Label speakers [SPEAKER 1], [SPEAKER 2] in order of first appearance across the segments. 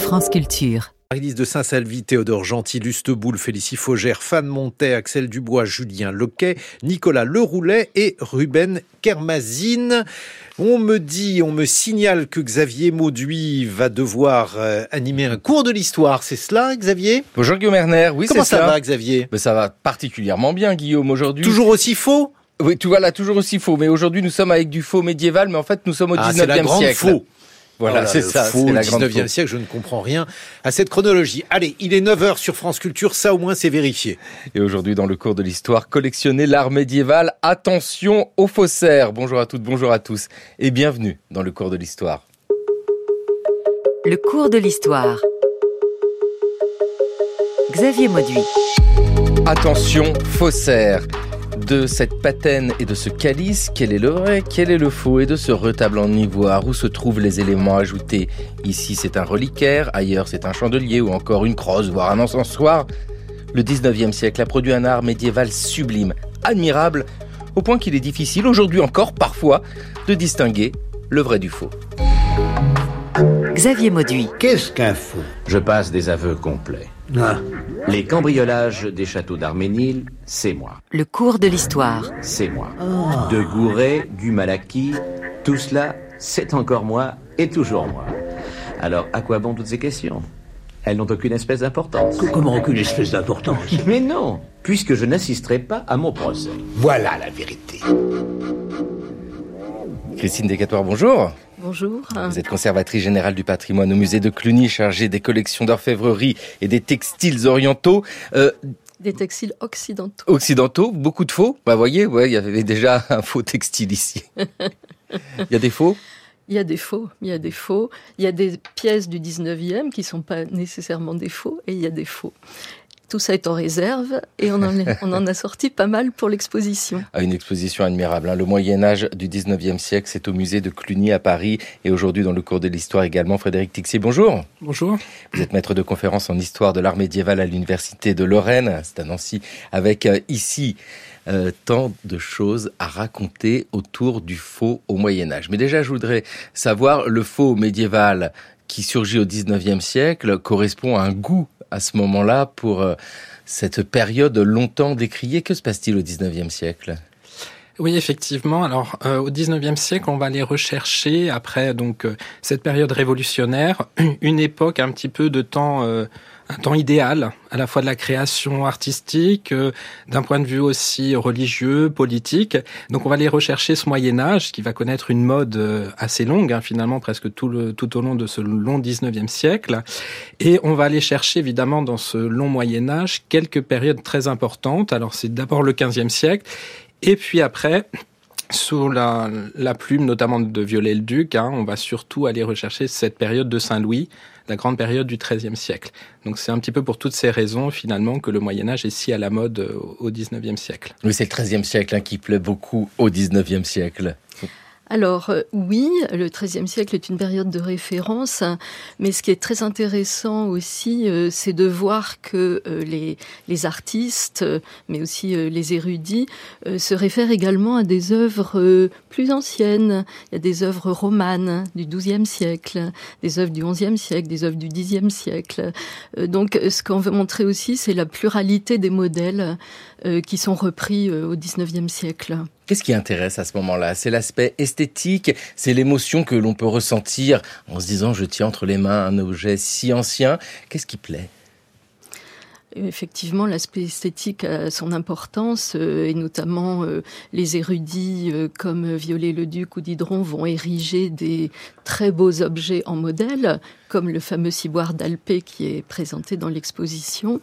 [SPEAKER 1] France Culture.
[SPEAKER 2] Marie-Lise de Saint-Salvi, Théodore Gentil, Lusteboul, Félicie Faugère, Fan Montet, Axel Dubois, Julien Lequet, Nicolas Leroulet et Ruben Kermazine. On me signale que Xavier Mauduit va devoir animer un cours de l'histoire. C'est cela, Xavier ?
[SPEAKER 3] Bonjour Guillaume Erner, oui,
[SPEAKER 2] Comment
[SPEAKER 3] c'est ça.
[SPEAKER 2] Comment ça va, Xavier ?
[SPEAKER 3] Ça va particulièrement bien, Guillaume, aujourd'hui.
[SPEAKER 2] Toujours aussi faux ?
[SPEAKER 3] Oui, toujours aussi faux. Mais aujourd'hui, nous sommes avec du faux médiéval, mais en fait, nous sommes au 19e
[SPEAKER 2] c'est la grande
[SPEAKER 3] siècle.
[SPEAKER 2] Faux.
[SPEAKER 3] Voilà, c'est ça.
[SPEAKER 2] Faux,
[SPEAKER 3] c'est la
[SPEAKER 2] le
[SPEAKER 3] grande
[SPEAKER 2] 19e
[SPEAKER 3] faux.
[SPEAKER 2] siècle, je ne comprends rien à cette chronologie. Allez, il est 9h sur France Culture, ça au moins c'est vérifié.
[SPEAKER 3] Et aujourd'hui, dans le cours de l'histoire, collectionner l'art médiéval. Attention aux faussaires. Bonjour à toutes, bonjour à tous. Et bienvenue dans le cours de l'histoire.
[SPEAKER 1] Le cours de l'histoire. Xavier Mauduit.
[SPEAKER 3] Attention, faussaires. De cette patène et de ce calice, quel est le vrai, quel est le faux? Et de ce retable en ivoire, où se trouvent les éléments ajoutés? Ici, c'est un reliquaire, ailleurs, c'est un chandelier ou encore une crosse, voire un encensoir. Le 19e siècle a produit un art médiéval sublime, admirable, au point qu'il est difficile, aujourd'hui encore, parfois, de distinguer le vrai du faux.
[SPEAKER 1] Xavier Mauduit.
[SPEAKER 4] Qu'est-ce qu'un faux ?
[SPEAKER 5] Je passe des aveux complets.
[SPEAKER 4] Ah.
[SPEAKER 5] Les cambriolages des châteaux d'Arménil, c'est moi.
[SPEAKER 1] Le cours de l'histoire.
[SPEAKER 5] C'est moi. De Gouret, du Malaquis, tout cela, c'est encore moi et toujours moi. Alors, à quoi bon toutes ces questions ? Elles n'ont aucune espèce d'importance.
[SPEAKER 4] Comment aucune espèce d'importance ?
[SPEAKER 5] Mais non, puisque je n'assisterai pas à mon procès.
[SPEAKER 4] Voilà la vérité.
[SPEAKER 3] Christine Decatoire, bonjour.
[SPEAKER 6] Bonjour.
[SPEAKER 3] Vous êtes conservatrice générale du patrimoine au musée de Cluny, chargée des collections d'orfèvrerie et des textiles orientaux.
[SPEAKER 6] Des textiles occidentaux.
[SPEAKER 3] Occidentaux, beaucoup de faux. Voyez, il y avait déjà un faux textile ici. Il y a des faux ?
[SPEAKER 6] Il y a des faux. Il y a des pièces du 19e qui ne sont pas nécessairement des faux, et il y a des faux. Tout ça est en réserve et on en a sorti pas mal pour l'exposition.
[SPEAKER 3] Une exposition admirable. Le Moyen-Âge du 19e siècle, c'est au musée de Cluny à Paris. Et aujourd'hui, dans le cours de l'histoire également, Frédéric Tixier, bonjour.
[SPEAKER 7] Bonjour.
[SPEAKER 3] Vous êtes maître de conférence en histoire de l'art médiéval à l'Université de Lorraine. C'est à Nancy, avec ici tant de choses à raconter autour du faux au Moyen-Âge. Mais déjà, je voudrais savoir, le faux médiéval qui surgit au 19e siècle correspond à un goût à ce moment-là pour cette période longtemps décriée. Que se passe-t-il au 19e siècle ?
[SPEAKER 7] Oui, effectivement. Alors, au 19e siècle, on va aller rechercher, après cette période révolutionnaire, une époque un petit peu de temps, un temps idéal, à la fois de la création artistique, d'un point de vue aussi religieux, politique. Donc, on va aller rechercher ce Moyen-Âge qui va connaître une mode assez longue, finalement, presque tout au long de ce long 19e siècle. Et on va aller chercher, évidemment, dans ce long Moyen-Âge, quelques périodes très importantes. Alors, c'est d'abord le 15e siècle. Et puis après, sous la plume notamment de Viollet-le-Duc, on va surtout aller rechercher cette période de Saint-Louis, la grande période du XIIIe siècle. Donc c'est un petit peu pour toutes ces raisons finalement que le Moyen-Âge est si à la mode au XIXe siècle.
[SPEAKER 3] Oui, c'est le XIIIe siècle qui plaît beaucoup au XIXe siècle.
[SPEAKER 6] Alors oui, le XIIIe siècle est une période de référence, mais ce qui est très intéressant aussi, c'est de voir que les artistes, mais aussi les érudits, se réfèrent également à des œuvres plus anciennes. Il y a des œuvres romanes du XIIe siècle, des œuvres du XIe siècle, des œuvres du Xe siècle. Donc ce qu'on veut montrer aussi, c'est la pluralité des modèles qui sont repris au XIXe siècle.
[SPEAKER 3] Qu'est-ce qui intéresse à ce moment-là ? C'est l'aspect esthétique, c'est l'émotion que l'on peut ressentir en se disant « je tiens entre les mains un objet si ancien ». Qu'est-ce qui plaît ?
[SPEAKER 6] Effectivement, l'aspect esthétique a son importance et notamment les érudits comme Viollet-le-Duc ou Diderot vont ériger des très beaux objets en modèle, comme le fameux ciboire d'Alpé qui est présenté dans l'exposition.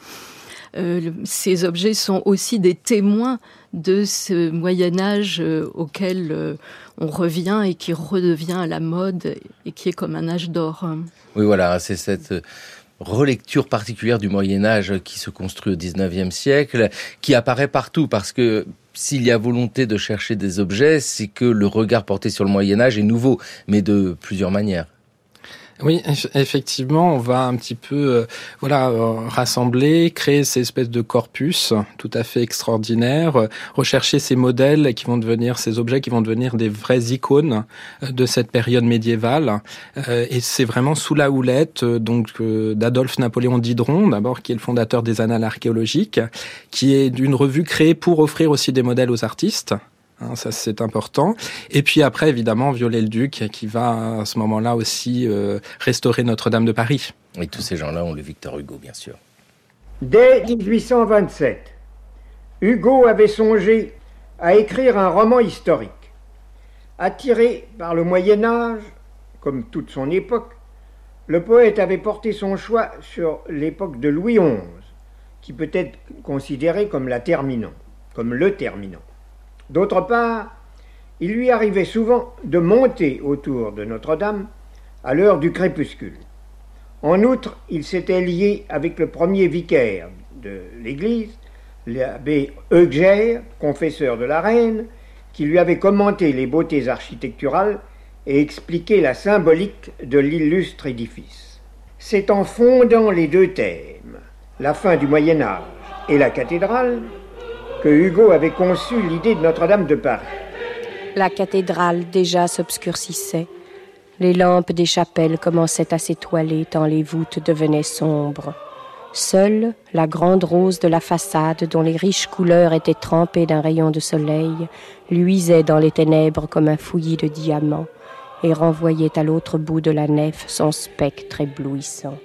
[SPEAKER 6] Ces objets sont aussi des témoins de ce Moyen-Âge auquel on revient et qui redevient à la mode et qui est comme un âge d'or.
[SPEAKER 3] Oui, voilà, c'est cette relecture particulière du Moyen-Âge qui se construit au XIXe siècle, qui apparaît partout parce que s'il y a volonté de chercher des objets, c'est que le regard porté sur le Moyen-Âge est nouveau, mais de plusieurs manières.
[SPEAKER 7] Oui, effectivement, on va un petit peu rassembler, créer ces espèces de corpus tout à fait extraordinaires, rechercher ces modèles qui vont devenir, ces objets qui vont devenir des vraies icônes de cette période médiévale. Et c'est vraiment sous la houlette d'Adolphe Napoléon Diderot, d'abord, qui est le fondateur des Annales archéologiques, qui est une revue créée pour offrir aussi des modèles aux artistes. Ça, c'est important. Et puis après, évidemment, Viollet-le-Duc, qui va à ce moment-là aussi restaurer Notre-Dame de Paris.
[SPEAKER 3] Et tous ces gens-là ont le Victor Hugo, bien sûr.
[SPEAKER 8] Dès 1827, Hugo avait songé à écrire un roman historique. Attiré par le Moyen-Âge, comme toute son époque, le poète avait porté son choix sur l'époque de Louis XI, qui peut être considérée comme le terminant. D'autre part, il lui arrivait souvent de monter autour de Notre-Dame à l'heure du crépuscule. En outre, il s'était lié avec le premier vicaire de l'église, l'abbé Eugère, confesseur de la reine, qui lui avait commenté les beautés architecturales et expliqué la symbolique de l'illustre édifice. C'est en fondant les deux thèmes, la fin du Moyen-Âge et la cathédrale, que Hugo avait conçu l'idée de Notre-Dame de Paris.
[SPEAKER 9] La cathédrale déjà s'obscurcissait. Les lampes des chapelles commençaient à s'étoiler tant les voûtes devenaient sombres. Seule la grande rose de la façade, dont les riches couleurs étaient trempées d'un rayon de soleil, luisait dans les ténèbres comme un fouillis de diamants et renvoyait à l'autre bout de la nef son spectre éblouissant.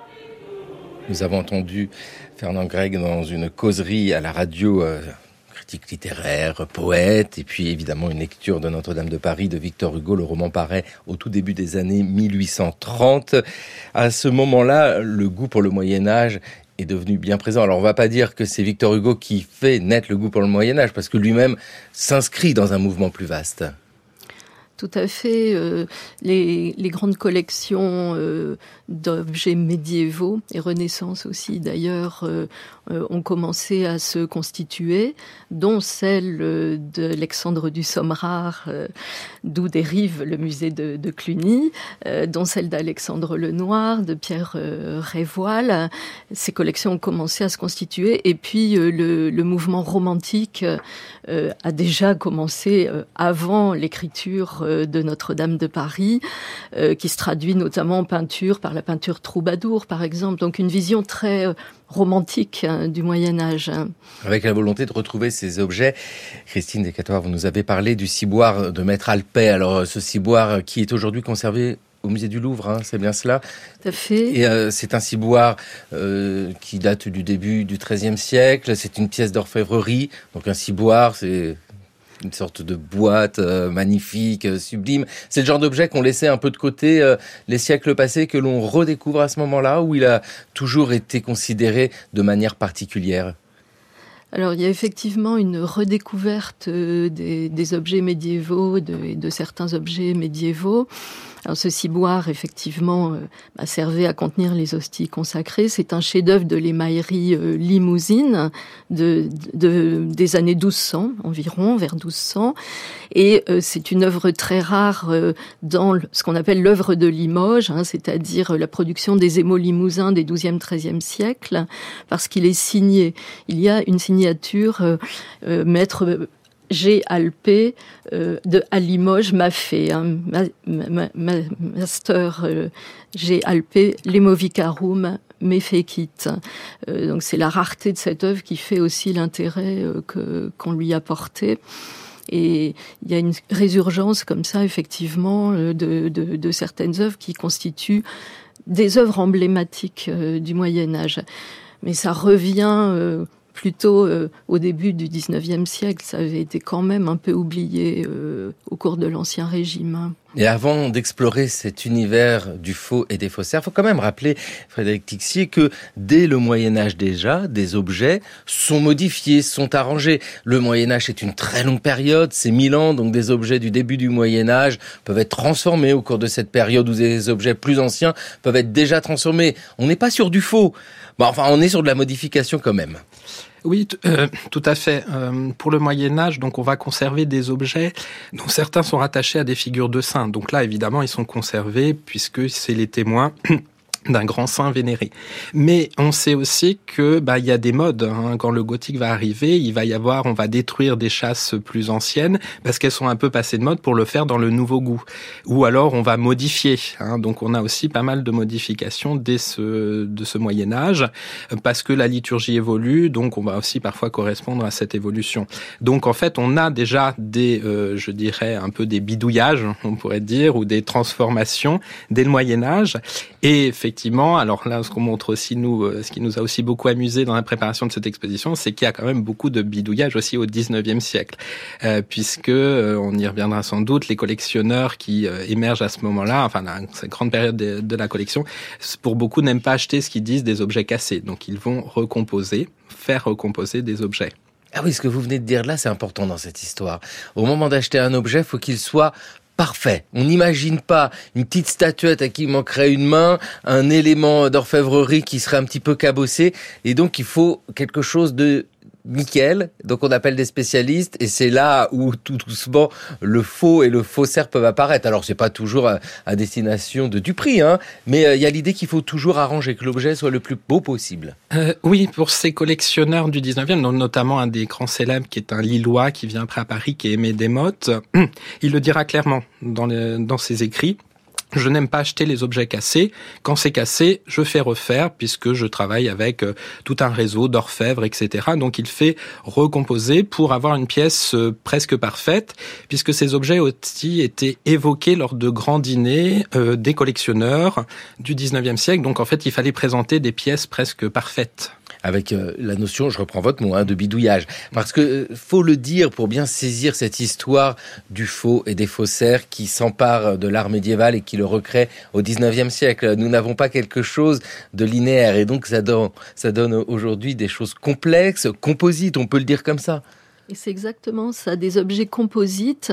[SPEAKER 3] Nous avons entendu Fernand Gregg dans une causerie à la radio, critique littéraire, poète, et puis évidemment une lecture de Notre-Dame de Paris de Victor Hugo. Le roman paraît au tout début des années 1830. À ce moment-là, le goût pour le Moyen-Âge est devenu bien présent. Alors on va pas dire que c'est Victor Hugo qui fait naître le goût pour le Moyen-Âge, parce que lui-même s'inscrit dans un mouvement plus vaste.
[SPEAKER 6] Tout à fait. Les grandes collections d'objets médiévaux et Renaissance aussi d'ailleurs ont commencé à se constituer, dont celle d'Alexandre du Sommerard, d'où dérive le musée de Cluny, dont celle d'Alexandre le Noir, de Pierre Révoil. Ces collections ont commencé à se constituer et puis le mouvement romantique a déjà commencé avant l'écriture de Notre-Dame de Paris, qui se traduit notamment en peinture, par la peinture troubadour par exemple, donc une vision très romantique du Moyen-Âge.
[SPEAKER 3] Avec la volonté de retrouver ces objets. Christine Descatoires, vous nous avez parlé du ciboire de Maître Alpet. Alors ce ciboire qui est aujourd'hui conservé au musée du Louvre, c'est bien cela?
[SPEAKER 6] Tout à fait.
[SPEAKER 3] Et c'est un ciboire qui date du début du XIIIe siècle. C'est une pièce d'orfèvrerie. Donc un ciboire, c'est une sorte de boîte magnifique, sublime. C'est le genre d'objet qu'on laissait un peu de côté les siècles passés, que l'on redécouvre à ce moment-là, où il a toujours été considéré de manière particulière.
[SPEAKER 6] Alors, il y a effectivement une redécouverte des objets médiévaux, de certains objets médiévaux. Alors, ce ciboire, effectivement, servait à contenir les hosties consacrées. C'est un chef-d'œuvre de l'émaillerie limousine des années 1200 environ, vers 1200. Et c'est une œuvre très rare dans ce qu'on appelle l'œuvre de Limoges, c'est-à-dire la production des émaux limousins des 12e, 13e siècles, parce qu'il est signé. Il y a une signature maître G. Alpet à Limoges m'a fait, master G. Alpet, Lemovicarum me fecit. Donc c'est la rareté de cette œuvre qui fait aussi l'intérêt qu'on lui a porté. Et il y a une résurgence comme ça, effectivement, de certaines œuvres qui constituent des œuvres emblématiques du Moyen-Âge. Mais ça revient plutôt au début du 19e siècle. Ça avait été quand même un peu oublié au cours de l'Ancien Régime.
[SPEAKER 3] Et avant d'explorer cet univers du faux et des faussaires, il faut quand même rappeler, Frédéric Tixier, que dès le Moyen-Âge déjà, des objets sont modifiés, sont arrangés. Le Moyen-Âge est une très longue période, c'est 1000 ans, donc des objets du début du Moyen-Âge peuvent être transformés au cours de cette période, où des objets plus anciens peuvent être déjà transformés. On n'est pas sur du faux. Bon, enfin, on est sur de la modification quand même.
[SPEAKER 7] Oui, tout à fait. Pour le Moyen-Âge, donc on va conserver des objets dont certains sont rattachés à des figures de saints. Donc là, évidemment, ils sont conservés puisque c'est les témoins d'un grand saint vénéré. Mais on sait aussi que il y a des modes. Hein. Quand le gothique va arriver, on va détruire des chasses plus anciennes parce qu'elles sont un peu passées de mode pour le faire dans le nouveau goût. Ou alors on va modifier. Hein. Donc on a aussi pas mal de modifications de ce Moyen Âge parce que la liturgie évolue. Donc on va aussi parfois correspondre à cette évolution. Donc en fait on a déjà des, je dirais un peu des bidouillages, on pourrait dire, ou des transformations dès le Moyen Âge. Et effectivement, alors là, ce qu'on montre aussi, ce qui nous a aussi beaucoup amusé dans la préparation de cette exposition, c'est qu'il y a quand même beaucoup de bidouillage aussi au 19e siècle. Puisque, on y reviendra sans doute, les collectionneurs qui émergent à ce moment-là, enfin, cette grande période de la collection, pour beaucoup n'aiment pas acheter ce qu'ils disent des objets cassés. Donc, ils vont faire recomposer des objets.
[SPEAKER 3] Ah oui, ce que vous venez de dire là, c'est important dans cette histoire. Au moment d'acheter un objet, il faut qu'il soit parfait. On n'imagine pas une petite statuette à qui il manquerait une main, un élément d'orfèvrerie qui serait un petit peu cabossé, et donc il faut quelque chose de nickel. Donc on appelle des spécialistes, et c'est là où tout doucement le faux et le faussaire peuvent apparaître. Alors c'est pas toujours à destination de Dupré, hein, mais il y a l'idée qu'il faut toujours arranger que l'objet soit le plus beau possible.
[SPEAKER 7] Oui, pour ces collectionneurs du 19e, notamment un des grands célèbres qui est un Lillois qui vient après à Paris, qui est Aimé Desmottes, il le dira clairement dans ses écrits. Je n'aime pas acheter les objets cassés. Quand c'est cassé, je fais refaire puisque je travaille avec tout un réseau d'orfèvres, etc. Donc il fait recomposer pour avoir une pièce presque parfaite, puisque ces objets aussi étaient évoqués lors de grands dîners des collectionneurs du 19e siècle. Donc en fait, il fallait présenter des pièces presque parfaites.
[SPEAKER 3] Avec la notion, je reprends votre mot, de bidouillage. Parce que faut le dire pour bien saisir cette histoire du faux et des faussaires qui s'emparent de l'art médiéval et qui le recréent au 19e siècle. Nous n'avons pas quelque chose de linéaire et donc ça donne aujourd'hui des choses complexes, composites, on peut le dire comme ça.
[SPEAKER 6] Et c'est exactement ça, des objets composites.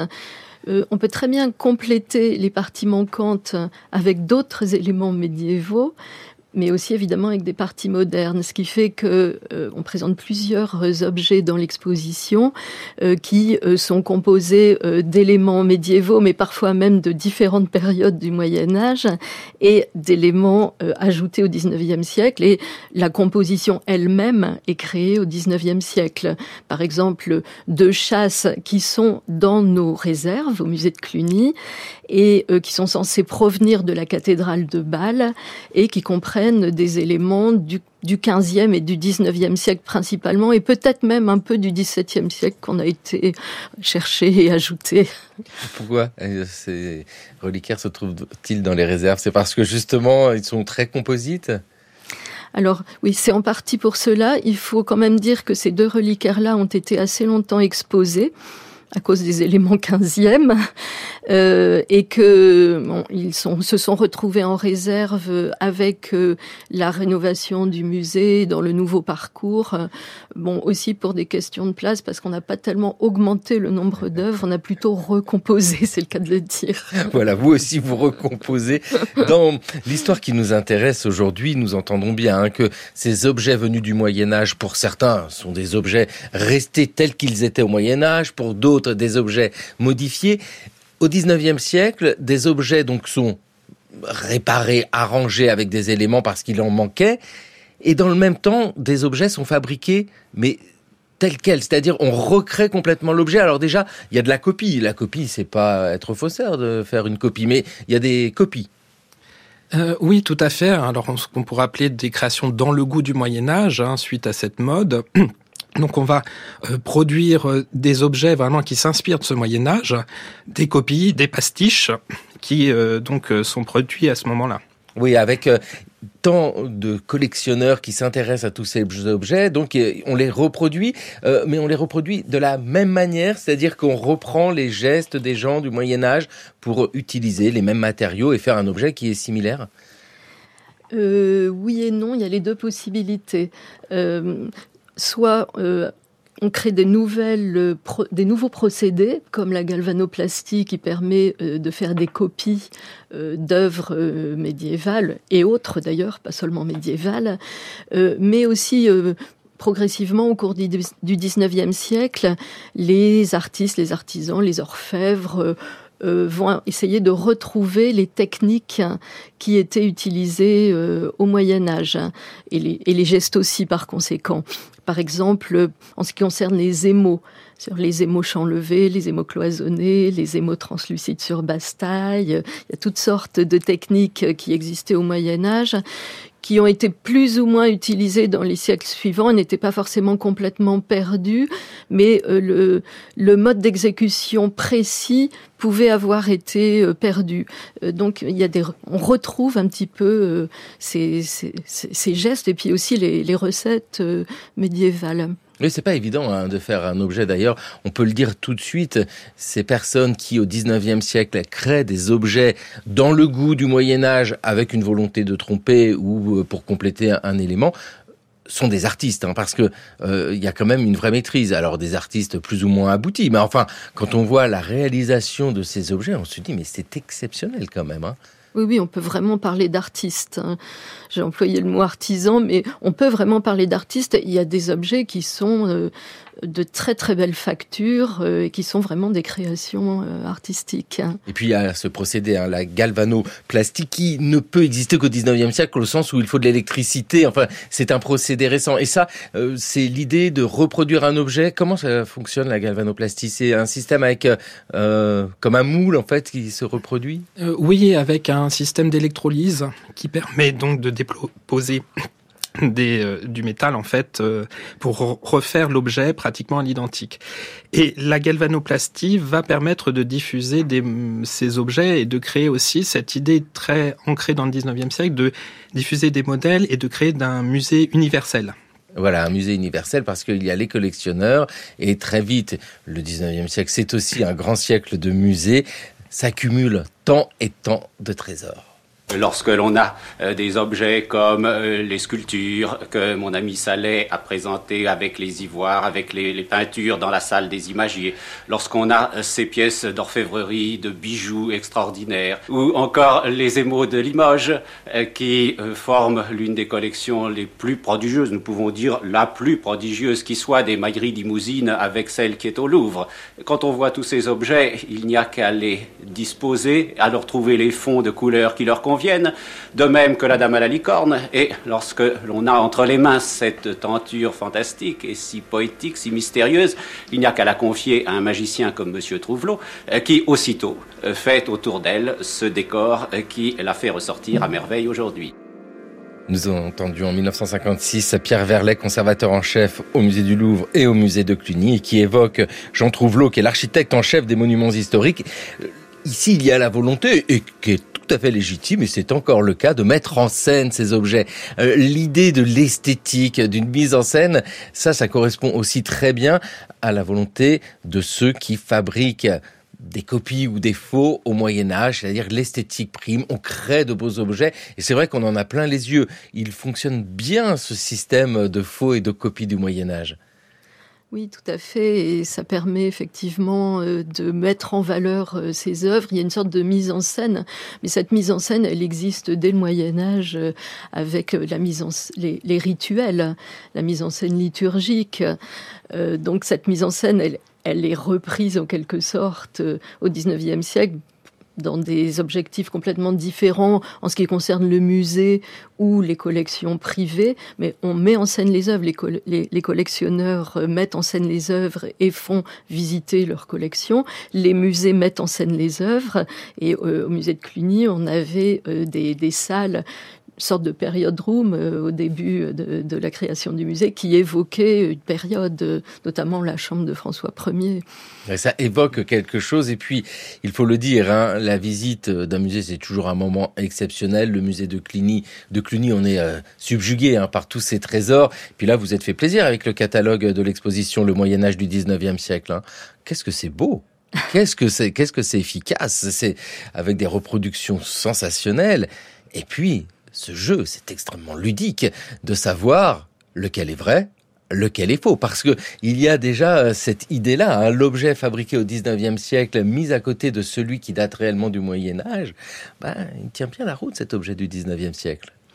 [SPEAKER 6] On peut très bien compléter les parties manquantes avec d'autres éléments médiévaux, mais aussi évidemment avec des parties modernes, ce qui fait que on présente plusieurs objets dans l'exposition qui sont composés d'éléments médiévaux, mais parfois même de différentes périodes du Moyen-Âge et d'éléments ajoutés au XIXe siècle. Et la composition elle-même est créée au XIXe siècle. Par exemple, 2 chasses qui sont dans nos réserves au musée de Cluny et qui sont censées provenir de la cathédrale de Bâle et qui comprennent des éléments du 15e et du 19e siècle principalement, et peut-être même un peu du 17e siècle qu'on a été chercher et ajouter.
[SPEAKER 3] Pourquoi ces reliquaires se trouvent-ils dans les réserves ? C'est parce que justement, ils sont très composites ?
[SPEAKER 6] Alors oui, c'est en partie pour cela. Il faut quand même dire que ces 2 reliquaires-là ont été assez longtemps exposés à cause des éléments 15e, et que se sont retrouvés en réserve avec la rénovation du musée dans le nouveau parcours. Aussi pour des questions de place, parce qu'on n'a pas tellement augmenté le nombre d'œuvres, on a plutôt recomposé, c'est le cas de le dire.
[SPEAKER 3] Voilà, vous aussi vous recomposez. Dans l'histoire qui nous intéresse aujourd'hui, nous entendons bien que ces objets venus du Moyen-Âge, pour certains, sont des objets restés tels qu'ils étaient au Moyen-Âge, pour d'autres, des objets modifiés. Au 19e siècle, des objets donc sont réparés, arrangés avec des éléments parce qu'il en manquait. Et dans le même temps, des objets sont fabriqués, mais tels quels. C'est-à-dire, on recrée complètement l'objet. Alors déjà, il y a de la copie. La copie, c'est pas être faussaire de faire une copie, mais il y a des copies.
[SPEAKER 7] Oui, tout à fait. Alors, ce qu'on pourrait appeler des créations dans le goût du Moyen-Âge, suite à cette mode. Donc on va produire des objets vraiment qui s'inspirent de ce Moyen-Âge, des copies, des pastiches qui sont produits à ce moment-là.
[SPEAKER 3] Oui, avec tant de collectionneurs qui s'intéressent à tous ces objets, donc on les reproduit, mais on les reproduit de la même manière, c'est-à-dire qu'on reprend les gestes des gens du Moyen-Âge pour utiliser les mêmes matériaux et faire un objet qui est similaire.
[SPEAKER 6] Oui et non, il y a les 2 possibilités. Soit on crée des nouveaux procédés, comme la galvanoplastie qui permet de faire des copies d'œuvres médiévales, et autres d'ailleurs, pas seulement médiévales, mais aussi progressivement, au cours du 19e siècle, les artistes, les artisans, les orfèvres vont essayer de retrouver les techniques qui étaient utilisées au Moyen-Âge, et les gestes aussi par conséquent. Par exemple, en ce qui concerne les émaux, sur les émaux champs levés, les émaux cloisonnés, les émaux translucides sur basse-taille, il y a toutes sortes de techniques qui existaient au Moyen-Âge, qui ont été plus ou moins utilisées dans les siècles suivants, n'étaient pas forcément complètement perdues, mais le mode d'exécution précis pouvait avoir été perdu. Donc on retrouve un petit peu ces gestes et puis aussi les recettes médiévales.
[SPEAKER 3] Oui, c'est pas évident de faire un objet. D'ailleurs, on peut le dire tout de suite, ces personnes qui, au 19e siècle, créent des objets dans le goût du Moyen-Âge avec une volonté de tromper ou pour compléter un élément, sont des artistes, parce que il y a quand même une vraie maîtrise. Alors des artistes plus ou moins aboutis, mais enfin, quand on voit la réalisation de ces objets, on se dit mais c'est exceptionnel quand même.
[SPEAKER 6] Oui, on peut vraiment parler d'artistes. J'ai employé le mot artisan, mais on peut vraiment parler d'artistes. Il y a des objets qui sont de très très belles factures et qui sont vraiment des créations artistiques.
[SPEAKER 3] Et puis il y a ce procédé, la galvanoplastie, qui ne peut exister qu'au 19e siècle, au sens où il faut de l'électricité. Enfin, c'est un procédé récent. Et ça, c'est l'idée de reproduire un objet. Comment ça fonctionne, la galvanoplastie? C'est un système avec comme un moule, en fait, qui se reproduit?
[SPEAKER 7] Oui, avec un système d'électrolyse qui permet donc de déposer du métal, en fait, pour refaire l'objet pratiquement à l'identique. Et la galvanoplastie va permettre de diffuser ces objets et de créer aussi cette idée très ancrée dans le 19e siècle de diffuser des modèles et de créer d'un musée universel.
[SPEAKER 3] Voilà, un musée universel, parce qu'il y a les collectionneurs et très vite, le 19e siècle, c'est aussi un grand siècle de musées, s'accumulent tant et tant de trésors.
[SPEAKER 10] Lorsque l'on a des objets comme les sculptures que mon ami Saleh a présentées avec les ivoires, avec les peintures dans la salle des imagiers, lorsqu'on a ces pièces d'orfèvrerie, de bijoux extraordinaires, ou encore les émaux de Limoges qui forment l'une des collections les plus prodigieuses, nous pouvons dire la plus prodigieuse qui soit, des mailleries limousines avec celle qui est au Louvre. Quand on voit tous ces objets, il n'y a qu'à les disposer, à leur trouver les fonds de couleurs qui leur conviennent, de même que la Dame à la licorne. Et lorsque l'on a entre les mains cette tenture fantastique et si poétique, si mystérieuse, il n'y a qu'à la confier à un magicien comme Monsieur Trouvelot, qui aussitôt fait autour d'elle ce décor qui la fait ressortir à merveille aujourd'hui.
[SPEAKER 3] Nous avons entendu en 1956 Pierre Verlet, conservateur en chef au musée du Louvre et au musée de Cluny, et qui évoque Jean Trouvelot, qui est l'architecte en chef des monuments historiques. Ici, il y a la volonté, et qui est tout à fait légitime, et c'est encore le cas, de mettre en scène ces objets. L'idée de l'esthétique, d'une mise en scène, ça correspond aussi très bien à la volonté de ceux qui fabriquent des copies ou des faux au Moyen-Âge, c'est-à-dire l'esthétique prime, on crée de beaux objets, et c'est vrai qu'on en a plein les yeux. Il fonctionne bien, ce système de faux et de copies du Moyen-Âge.
[SPEAKER 6] Oui, tout à fait, et ça permet effectivement de mettre en valeur ces œuvres. Il y a une sorte de mise en scène, mais cette mise en scène, elle existe dès le Moyen-Âge avec les rituels, la mise en scène liturgique. Donc cette mise en scène, elle est reprise en quelque sorte au XIXe siècle, dans des objectifs complètement différents en ce qui concerne le musée ou les collections privées, mais on met en scène les œuvres. Les collectionneurs mettent en scène les œuvres et font visiter leurs collections. Les musées mettent en scène les œuvres, et au musée de Cluny, on avait des salles, sorte de period room au début de la création du musée, qui évoquait une période, notamment la chambre de François Ier.
[SPEAKER 3] Et ça évoque quelque chose, et puis il faut le dire, la visite d'un musée, c'est toujours un moment exceptionnel. Le musée de Cluny, on est subjugué par tous ces trésors. Et puis là, vous êtes fait plaisir avec le catalogue de l'exposition Le Moyen-Âge du 19e siècle. Qu'est-ce que c'est beau! Qu'est-ce que c'est efficace! C'est avec des reproductions sensationnelles. Et puis, ce jeu, c'est extrêmement ludique de savoir lequel est vrai, lequel est faux. Parce que il y a déjà cette idée-là, l'objet fabriqué au 19e siècle, mis à côté de celui qui date réellement du Moyen-Âge, il tient bien la route, cet objet du 19e siècle.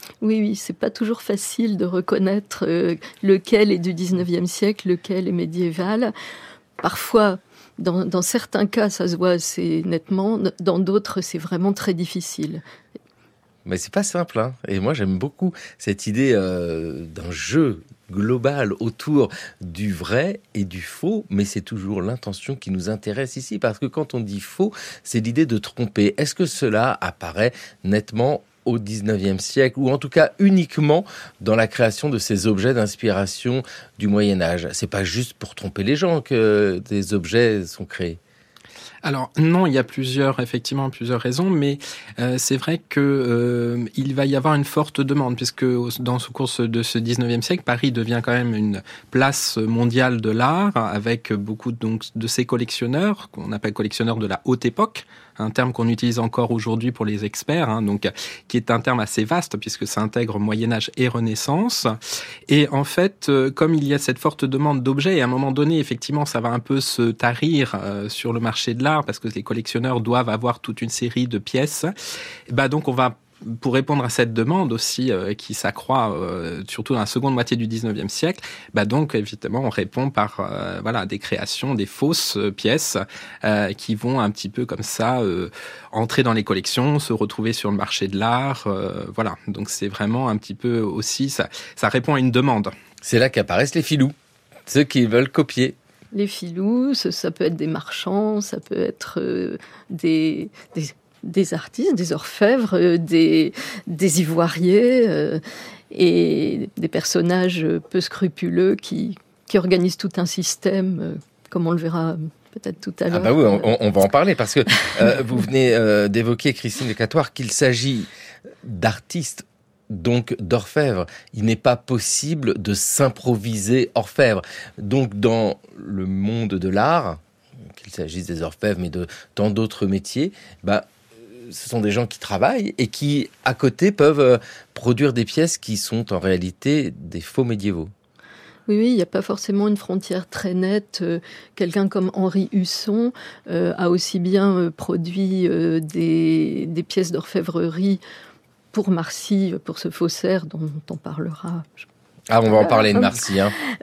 [SPEAKER 6] Oui, c'est pas toujours facile de reconnaître lequel est du 19e siècle, lequel est médiéval. Parfois, dans certains cas, ça se voit assez nettement. Dans d'autres, c'est vraiment très difficile.
[SPEAKER 3] Mais c'est pas simple, hein. Et moi, j'aime beaucoup cette idée d'un jeu global autour du vrai et du faux, mais c'est toujours l'intention qui nous intéresse ici, parce que quand on dit faux, c'est l'idée de tromper. Est-ce que cela apparaît nettement au 19e siècle, ou en tout cas uniquement dans la création de ces objets d'inspiration du Moyen-Âge? C'est pas juste pour tromper les gens que des objets sont créés.
[SPEAKER 7] Alors non, il y a effectivement plusieurs raisons, mais c'est vrai que il va y avoir une forte demande, puisque dans ce cours de ce 19e siècle, Paris devient quand même une place mondiale de l'art, avec beaucoup donc de ces collectionneurs, qu'on appelle collectionneurs de la haute époque, un terme qu'on utilise encore aujourd'hui pour les experts, hein, donc qui est un terme assez vaste puisque ça intègre Moyen-Âge et Renaissance. Et en fait, comme il y a cette forte demande d'objets, et à un moment donné, effectivement, ça va un peu se tarir sur le marché de l'art parce que les collectionneurs doivent avoir toute une série de pièces. Donc on va, pour répondre à cette demande aussi qui s'accroît surtout dans la seconde moitié du 19e siècle, donc évidemment on répond par des créations, des fausses pièces qui vont un petit peu comme ça entrer dans les collections, se retrouver sur le marché de l'art, voilà. Donc c'est vraiment un petit peu aussi, ça répond à une demande.
[SPEAKER 3] C'est là qu'apparaissent les filous, ceux qui veulent copier.
[SPEAKER 6] Les filous, ça peut être des marchands, ça peut être des artistes, des orfèvres, des ivoiriers et des personnages peu scrupuleux qui organisent tout un système, comme on le verra peut-être tout à l'heure.
[SPEAKER 3] Ah bah oui, on va en parler parce que vous venez d'évoquer, Christine Decatoire, qu'il s'agit d'artistes, donc d'orfèvres. Il n'est pas possible de s'improviser orfèvre. Donc dans le monde de l'art, qu'il s'agisse des orfèvres mais de tant d'autres métiers, ce sont des gens qui travaillent et qui, à côté, peuvent produire des pièces qui sont en réalité des faux médiévaux.
[SPEAKER 6] Oui, il n'y a pas forcément une frontière très nette. Quelqu'un comme Henri Husson a aussi bien produit des pièces d'orfèvrerie pour Marcy, pour ce faussaire dont on parlera.
[SPEAKER 3] On va en parler de Marcy.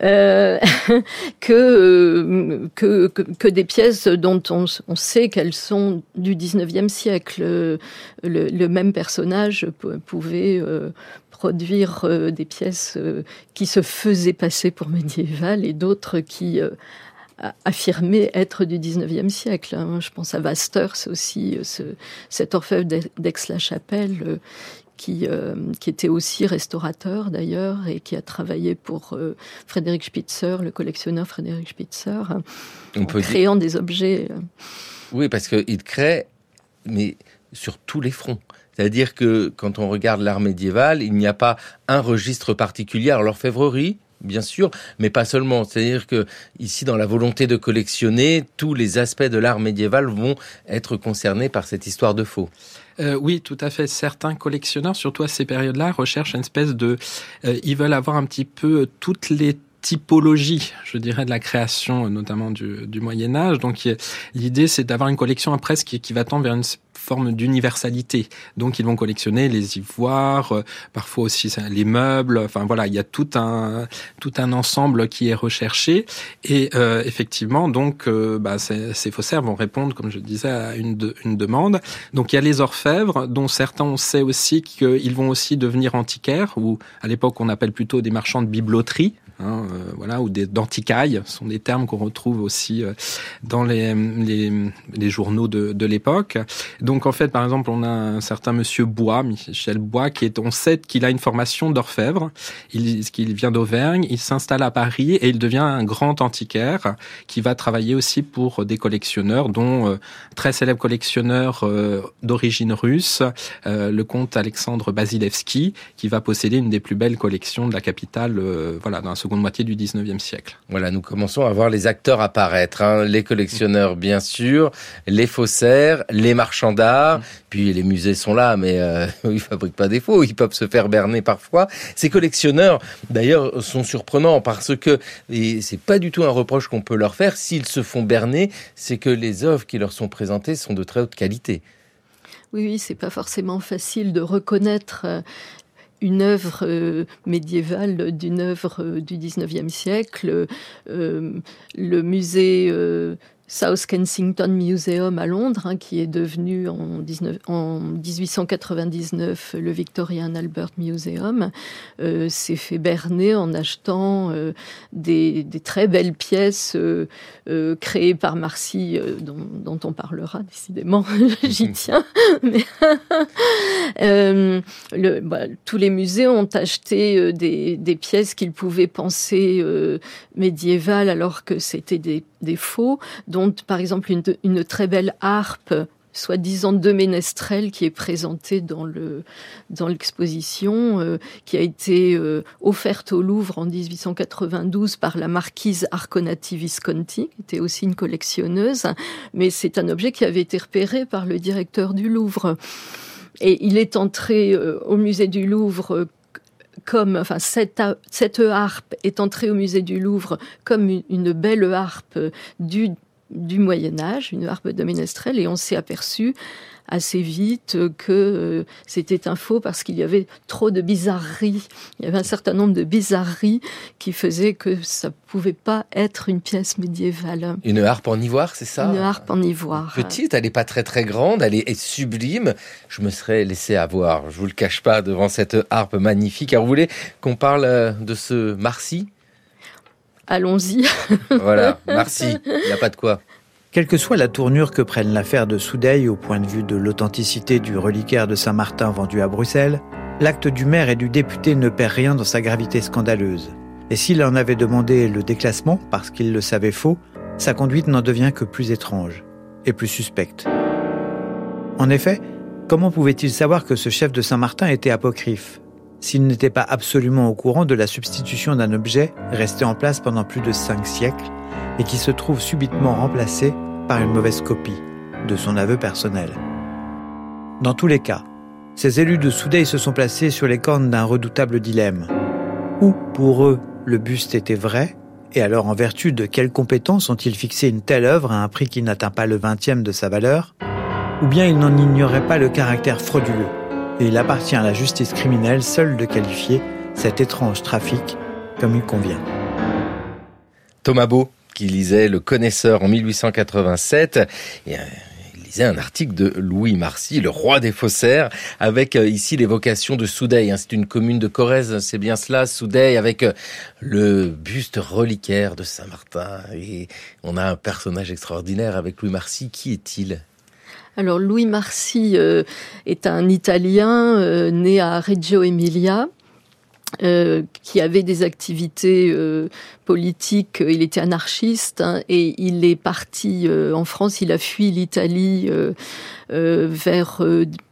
[SPEAKER 6] Que des pièces dont on sait qu'elles sont du 19e siècle. Le même personnage pouvait produire des pièces qui se faisaient passer pour médiévales et d'autres qui affirmaient être du 19e siècle. Je pense à Wasters aussi, cet orfèvre d'Aix-la-Chapelle, qui était aussi restaurateur d'ailleurs et qui a travaillé pour Frédéric Spitzer, le collectionneur Frédéric Spitzer, en créant des objets.
[SPEAKER 3] Oui, parce qu'il crée, mais sur tous les fronts. C'est-à-dire que quand on regarde l'art médiéval, il n'y a pas un registre particulier. Alors l'orfèvrerie, bien sûr, mais pas seulement. C'est-à-dire que ici, dans la volonté de collectionner, tous les aspects de l'art médiéval vont être concernés par cette histoire de faux.
[SPEAKER 7] Oui, tout à fait. Certains collectionneurs, surtout à ces périodes-là, recherchent une espèce de... ils veulent avoir un petit peu toutes les typologie, je dirais, de la création, notamment du Moyen-Âge. Donc, l'idée, c'est d'avoir une collection presque qui va tendre vers une forme d'universalité. Donc, ils vont collectionner les ivoires, parfois aussi les meubles. Enfin, voilà, il y a tout un ensemble qui est recherché. Et effectivement, donc, ces faussaires vont répondre, comme je disais, à une demande. Donc, il y a les orfèvres, dont certains, on sait aussi qu'ils vont aussi devenir antiquaires, ou à l'époque, on appelle plutôt des marchands de bibeloterie. Ou d'antiquailles, sont des termes qu'on retrouve aussi dans les journaux de l'époque. Donc en fait, par exemple, on a un certain monsieur Bois, Michel Bois, on sait qu'il a une formation d'orfèvre, qu'il vient d'Auvergne, il s'installe à Paris et il devient un grand antiquaire qui va travailler aussi pour des collectionneurs, dont très célèbre collectionneur d'origine russe, le comte Alexandre Basilevski, qui va posséder une des plus belles collections de la capitale, dans la seconde moitié du 19e siècle.
[SPEAKER 3] Voilà, nous commençons à voir les acteurs apparaître, les collectionneurs bien sûr, les faussaires, les marchands d'art, puis les musées sont là, mais ils fabriquent pas des faux, ils peuvent se faire berner parfois. Ces collectionneurs, d'ailleurs, sont surprenants parce que, et c'est pas du tout un reproche qu'on peut leur faire, s'ils se font berner, c'est que les œuvres qui leur sont présentées sont de très haute qualité.
[SPEAKER 6] Oui, c'est pas forcément facile de reconnaître une œuvre médiévale d'une œuvre du XIXe siècle. Le musée South Kensington Museum à Londres, qui est devenu en 1899 le Victorian Albert Museum, s'est fait berner en achetant des très belles pièces créées par Marcy, dont on parlera décidément, j'y tiens. Mais tous les musées ont acheté des pièces qu'ils pouvaient penser médiévales alors que c'était des faux, dont par exemple une très belle harpe, soi-disant de Ménestrel, qui est présentée dans l'exposition, qui a été offerte au Louvre en 1892 par la marquise Arconati Visconti, qui était aussi une collectionneuse, mais c'est un objet qui avait été repéré par le directeur du Louvre. Et il est entré au musée du Louvre cette harpe est entrée au musée du Louvre comme une belle harpe du Moyen-Âge, une harpe de Ménestrel, et on s'est aperçu assez vite que c'était un faux parce qu'il y avait trop de bizarreries. Il y avait un certain nombre de bizarreries qui faisaient que ça pouvait pas être une pièce médiévale.
[SPEAKER 3] Une harpe en ivoire, c'est ça ?
[SPEAKER 6] Une harpe en ivoire.
[SPEAKER 3] Petite, elle n'est pas très très grande, elle est sublime. Je me serais laissé avoir, je vous le cache pas, devant cette harpe magnifique. Alors vous voulez qu'on parle de ce Marcy ?
[SPEAKER 6] Allons-y.
[SPEAKER 3] Voilà, Marcy, il n'y a pas de quoi.
[SPEAKER 11] Quelle que soit la tournure que prenne l'affaire de Soudeille au point de vue de l'authenticité du reliquaire de Saint-Martin vendu à Bruxelles, l'acte du maire et du député ne perd rien dans sa gravité scandaleuse. Et s'il en avait demandé le déclassement parce qu'il le savait faux, sa conduite n'en devient que plus étrange et plus suspecte. En effet, comment pouvait-il savoir que ce chef de Saint-Martin était apocryphe, s'il n'était pas absolument au courant de la substitution d'un objet resté en place pendant plus de 5 siècles et qui se trouve subitement remplacé par une mauvaise copie de son aveu personnel. Dans tous les cas, ces élus de Soudeille se sont placés sur les cornes d'un redoutable dilemme. Ou, pour eux, le buste était vrai, et alors en vertu de quelles compétences ont-ils fixé une telle œuvre à un prix qui n'atteint pas le 20e de sa valeur, ou bien ils n'en ignoraient pas le caractère frauduleux, et il appartient à la justice criminelle seule de qualifier cet étrange trafic comme il convient.
[SPEAKER 3] Thomas Beau, qui lisait Le Connaisseur en 1887, et il lisait un article de Louis Marcy, le roi des faussaires, avec ici l'évocation de Soudeille. C'est une commune de Corrèze, c'est bien cela, Soudeille, avec le buste reliquaire de Saint-Martin. Et on a un personnage extraordinaire avec Louis Marcy. Qui est-il ?
[SPEAKER 6] Alors Louis Marcy est un Italien né à Reggio Emilia, qui avait des activités politiques. Il était anarchiste et il est parti en France. Il a fui l'Italie vers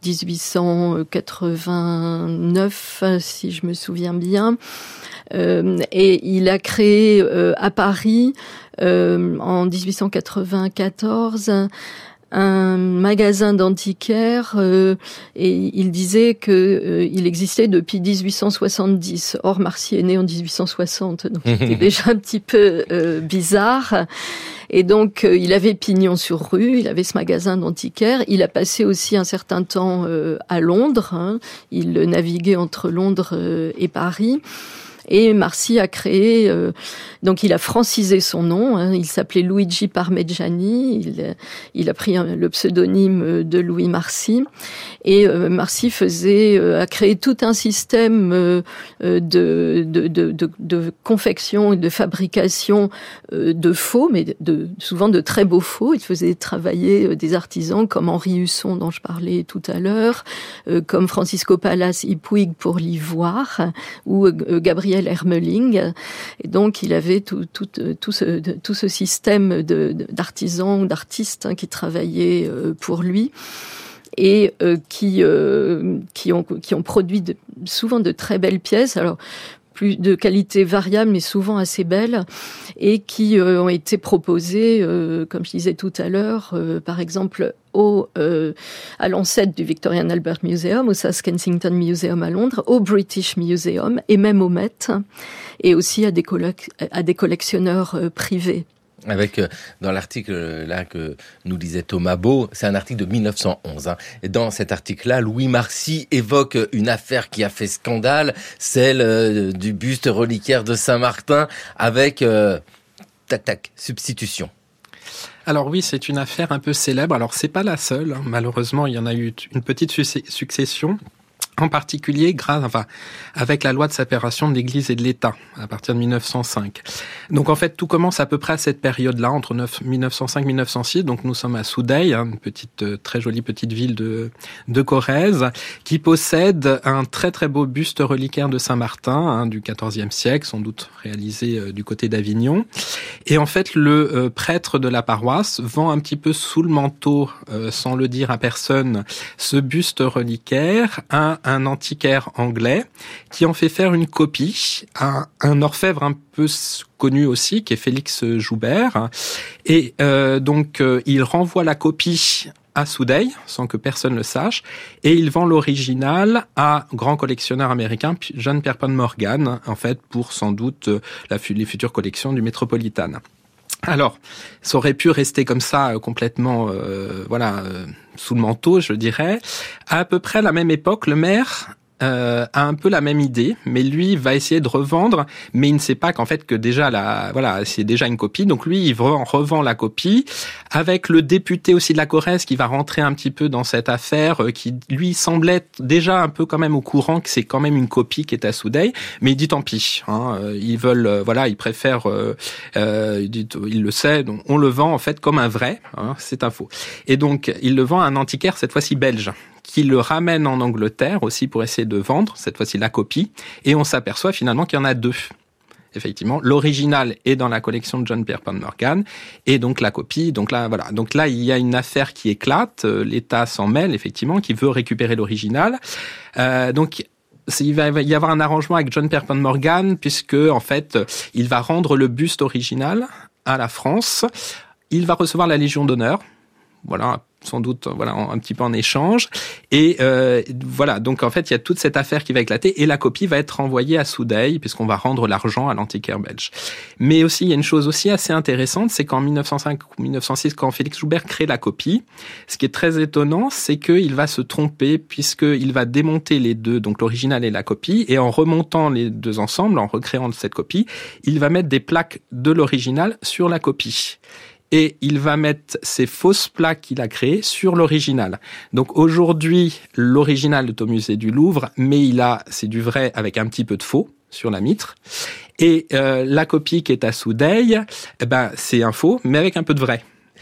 [SPEAKER 6] 1889, si je me souviens bien. Et il a créé à Paris, en 1894, un magasin d'antiquaires, et il disait que il existait depuis 1870. Or, Marcy est né en 1860, donc c'était déjà un petit peu bizarre. Et donc, il avait pignon sur rue, il avait ce magasin d'antiquaires. Il a passé aussi un certain temps à Londres. Il naviguait entre Londres et Paris. Et Marcy a créé, donc il a francisé son nom, il s'appelait Luigi Parmigiani, il a pris le pseudonyme de Louis Marcy, et Marcy a créé tout un système de confection et de fabrication de faux, mais souvent de très beaux faux. Il faisait travailler des artisans comme Henri Husson, dont je parlais tout à l'heure, comme Francisco Palas y Puig pour l'ivoire, ou Gabriel Hermeling. Et donc il avait tout ce système d'artisans ou d'artistes qui travaillaient pour lui et qui ont produit souvent de très belles pièces. Alors plus de qualité variable, mais souvent assez belles, et qui ont été proposées, comme je disais tout à l'heure, par exemple à l'ancêtre du Victorian Albert Museum, au South Kensington Museum à Londres, au British Museum et même au Met, et aussi à des collectionneurs privés.
[SPEAKER 3] Avec, dans l'article là que nous lisait Thomas Beau, c'est un article de 1911. Et dans cet article-là, Louis Marcy évoque une affaire qui a fait scandale, celle du buste reliquaire de Saint-Martin, avec substitution.
[SPEAKER 7] Alors oui, c'est une affaire un peu célèbre. Alors c'est pas la seule. Malheureusement, il y en a eu une petite succession. En particulier avec la loi de séparation de l'Église et de l'État, à partir de 1905. Donc en fait, tout commence à peu près à cette période-là, entre 1905-1906. Donc nous sommes à Soudeilles, une très jolie petite ville de Corrèze, qui possède un très très beau buste reliquaire de Saint-Martin, du XIVe siècle, sans doute réalisé du côté d'Avignon. Et en fait, le prêtre de la paroisse vend un petit peu sous le manteau, sans le dire à personne, ce buste reliquaire à un antiquaire anglais qui en fait faire une copie à un orfèvre un peu connu aussi, qui est Félix Joubert. Et donc, il renvoie la copie à Soudeilles, sans que personne le sache, et il vend l'original à un grand collectionneur américain, John Pierpont Morgan, en fait, pour sans doute les futures collections du Metropolitan. Alors, ça aurait pu rester comme ça, complètement, sous le manteau, je dirais. À peu près à la même époque, le maire a un peu la même idée, mais lui va essayer de revendre, mais il ne sait pas qu'en fait que déjà c'est déjà une copie. Donc lui, il revend la copie avec le député aussi de la Corrèze qui va rentrer un petit peu dans cette affaire, qui lui semblait déjà un peu quand même au courant que c'est quand même une copie qui est à Soudeilles, mais il dit tant pis. Ils veulent, ils préfèrent, il le sait, donc on le vend en fait comme un vrai, c'est un faux. Et donc il le vend à un antiquaire cette fois-ci belge, qui le ramène en Angleterre aussi pour essayer de vendre, cette fois-ci la copie, et on s'aperçoit finalement qu'il y en a deux. Effectivement, l'original est dans la collection de John Pierpont Morgan, et donc la copie, donc là, il y a une affaire qui éclate, l'État s'en mêle, effectivement, qui veut récupérer l'original. Donc, il va y avoir un arrangement avec John Pierpont Morgan, puisque, en fait, il va rendre le buste original à la France. Il va recevoir la Légion d'honneur. Voilà, sans doute, un petit peu en échange. Et donc en fait, il y a toute cette affaire qui va éclater et la copie va être renvoyée à Soudeilles puisqu'on va rendre l'argent à l'antiquaire belge. Mais aussi, il y a une chose aussi assez intéressante, c'est qu'en 1905 ou 1906, quand Félix Joubert crée la copie, ce qui est très étonnant, c'est qu'il va se tromper puisqu'il va démonter les deux, donc l'original et la copie, et en remontant les deux ensemble, en recréant cette copie, il va mettre des plaques de l'original sur la copie. Et il va mettre ces fausses plaques qu'il a créées sur l'original. Donc aujourd'hui, l'original est au musée du Louvre, mais c'est du vrai avec un petit peu de faux sur la mitre. Et la copie qui est à Soudeilles, c'est un faux, mais avec un peu de vrai.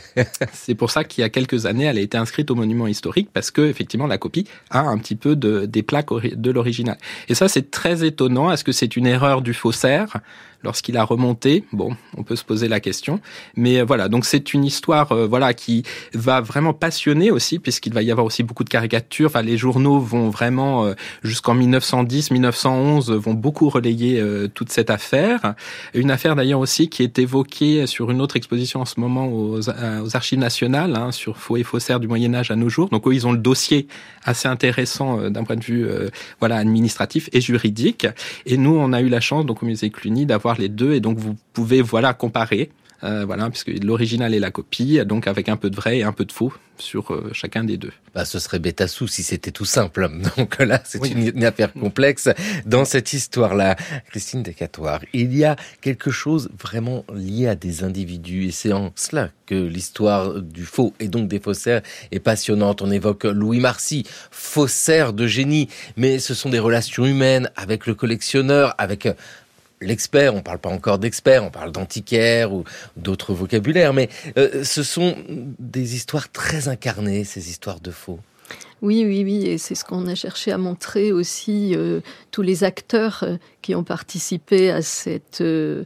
[SPEAKER 7] C'est pour ça qu'il y a quelques années, elle a été inscrite au monument historique parce que effectivement la copie a un petit peu des plaques de l'original. Et ça, c'est très étonnant. Est-ce que c'est une erreur du faussaire lorsqu'il a remonté? Bon, on peut se poser la question. Mais voilà, donc c'est une histoire qui va vraiment passionner aussi, puisqu'il va y avoir aussi beaucoup de caricatures. Enfin, les journaux vont vraiment, jusqu'en 1910, 1911, vont beaucoup relayer toute cette affaire. Une affaire d'ailleurs aussi qui est évoquée sur une autre exposition en ce moment aux Archives nationales, sur faux et faussaires du Moyen-Âge à nos jours. Donc eux, ils ont le dossier assez intéressant d'un point de vue administratif et juridique. Et nous, on a eu la chance, donc au musée Cluny, d'avoir les deux, et donc vous pouvez comparer, puisque l'original et la copie, donc avec un peu de vrai et un peu de faux sur chacun des deux.
[SPEAKER 3] Ce serait Bétassou si c'était tout simple. Donc là, c'est une affaire complexe. Dans cette histoire-là, Christine Decatoire, il y a quelque chose vraiment lié à des individus, et c'est en cela que l'histoire du faux et donc des faussaires est passionnante. On évoque Louis Marcy, faussaire de génie, mais ce sont des relations humaines avec le collectionneur, avec l'expert. On ne parle pas encore d'expert, on parle d'antiquaire ou d'autres vocabulaires, mais ce sont des histoires très incarnées, ces histoires de faux.
[SPEAKER 6] Oui, et c'est ce qu'on a cherché à montrer aussi, tous les acteurs qui ont participé à cette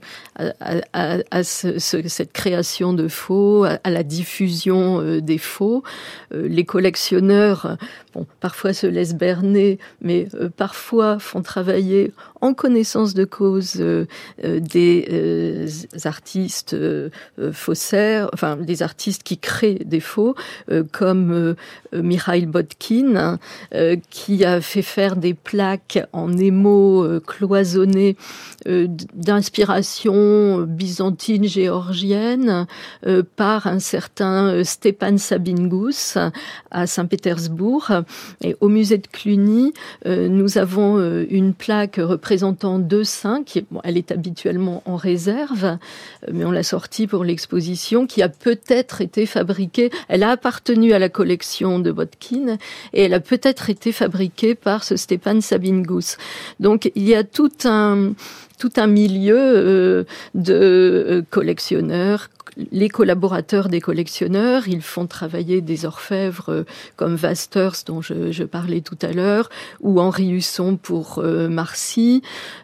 [SPEAKER 6] création de faux, à la diffusion des faux. Les collectionneurs, parfois se laissent berner, mais parfois font travailler en connaissance de cause des artistes faussaires, des artistes qui créent des faux, comme Mikhail Bodkin, Botkin, qui a fait faire des plaques en émaux cloisonnés d'inspiration byzantine, géorgienne, par un certain Stepan Sabingus à Saint-Pétersbourg. Et au musée de Cluny, nous avons une plaque représentant deux saints, elle est habituellement en réserve, mais on l'a sortie pour l'exposition, qui a peut-être été fabriquée, elle a appartenu à la collection de Botkin, et elle a peut-être été fabriquée par ce Stepan Sabingus. Donc il y a tout un milieu de collectionneurs, les collaborateurs des collectionneurs, ils font travailler des orfèvres comme Wasters, dont je parlais tout à l'heure, ou Henri Husson pour Marcy.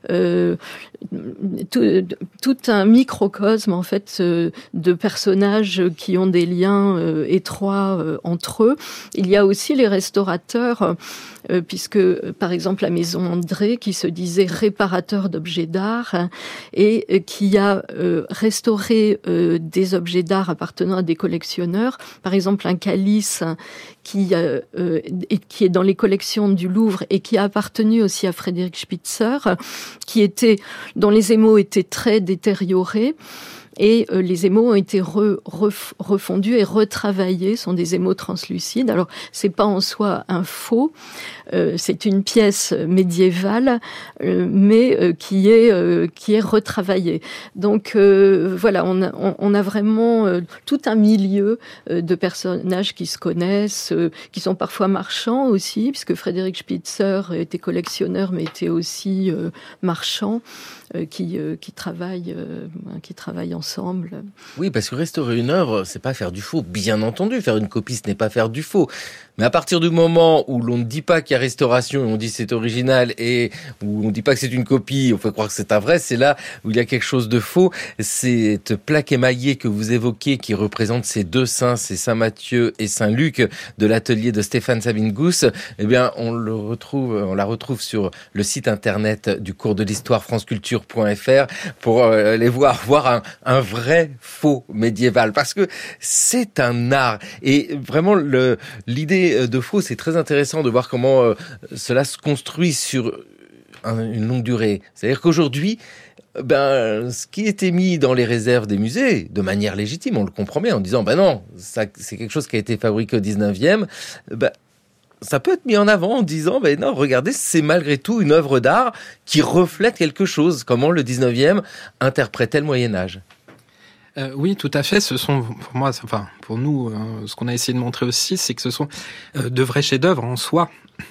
[SPEAKER 6] Tout un microcosme, en fait, de personnages qui ont des liens étroits entre eux. Il y a aussi les restaurateurs, puisque, par exemple, la maison André, qui se disait réparateur d'objets d'art, et qui a restauré des objets d'art appartenant à des collectionneurs. Par exemple, un calice qui est dans les collections du Louvre et qui a appartenu aussi à Frédéric Spitzer, dont les émaux étaient très détériorés. Et les émaux ont été refondus et retravaillés, sont des émaux translucides. Alors, c'est pas en soi un faux, c'est une pièce médiévale, mais qui est retravaillée. Donc voilà, on a vraiment tout un milieu de personnages qui se connaissent, qui sont parfois marchands aussi, puisque Frédéric Spitzer était collectionneur, mais était aussi marchand. Qui travaillent ensemble.
[SPEAKER 3] Oui, parce que restaurer une œuvre, c'est pas faire du faux. Bien entendu, faire une copie, ce n'est pas faire du faux. Mais à partir du moment où l'on ne dit pas qu'il y a restauration, et on dit c'est original, et où on ne dit pas que c'est une copie, on fait croire que c'est un vrai, c'est là où il y a quelque chose de faux. Cette plaque émaillée que vous évoquez, qui représente ces deux saints, c'est Saint Matthieu et Saint Luc, de l'atelier de Stéphane Sabingus, eh bien, on la retrouve sur le site internet du cours de l'histoire franceculture.fr pour aller voir un vrai faux médiéval, parce que c'est un art. Et vraiment, l'idée de faux, c'est très intéressant de voir comment cela se construit sur une longue durée. C'est-à-dire qu'aujourd'hui, ce qui était mis dans les réserves des musées, de manière légitime, on le comprend bien, en disant, non, ça, c'est quelque chose qui a été fabriqué au 19e, ça peut être mis en avant en disant, non, regardez, c'est malgré tout une œuvre d'art qui reflète quelque chose, comment le 19e interprétait le Moyen-Âge.
[SPEAKER 7] Oui, tout à fait. Ce sont, pour nous, ce qu'on a essayé de montrer aussi, c'est que ce sont de vrais chefs-d'œuvre en soi.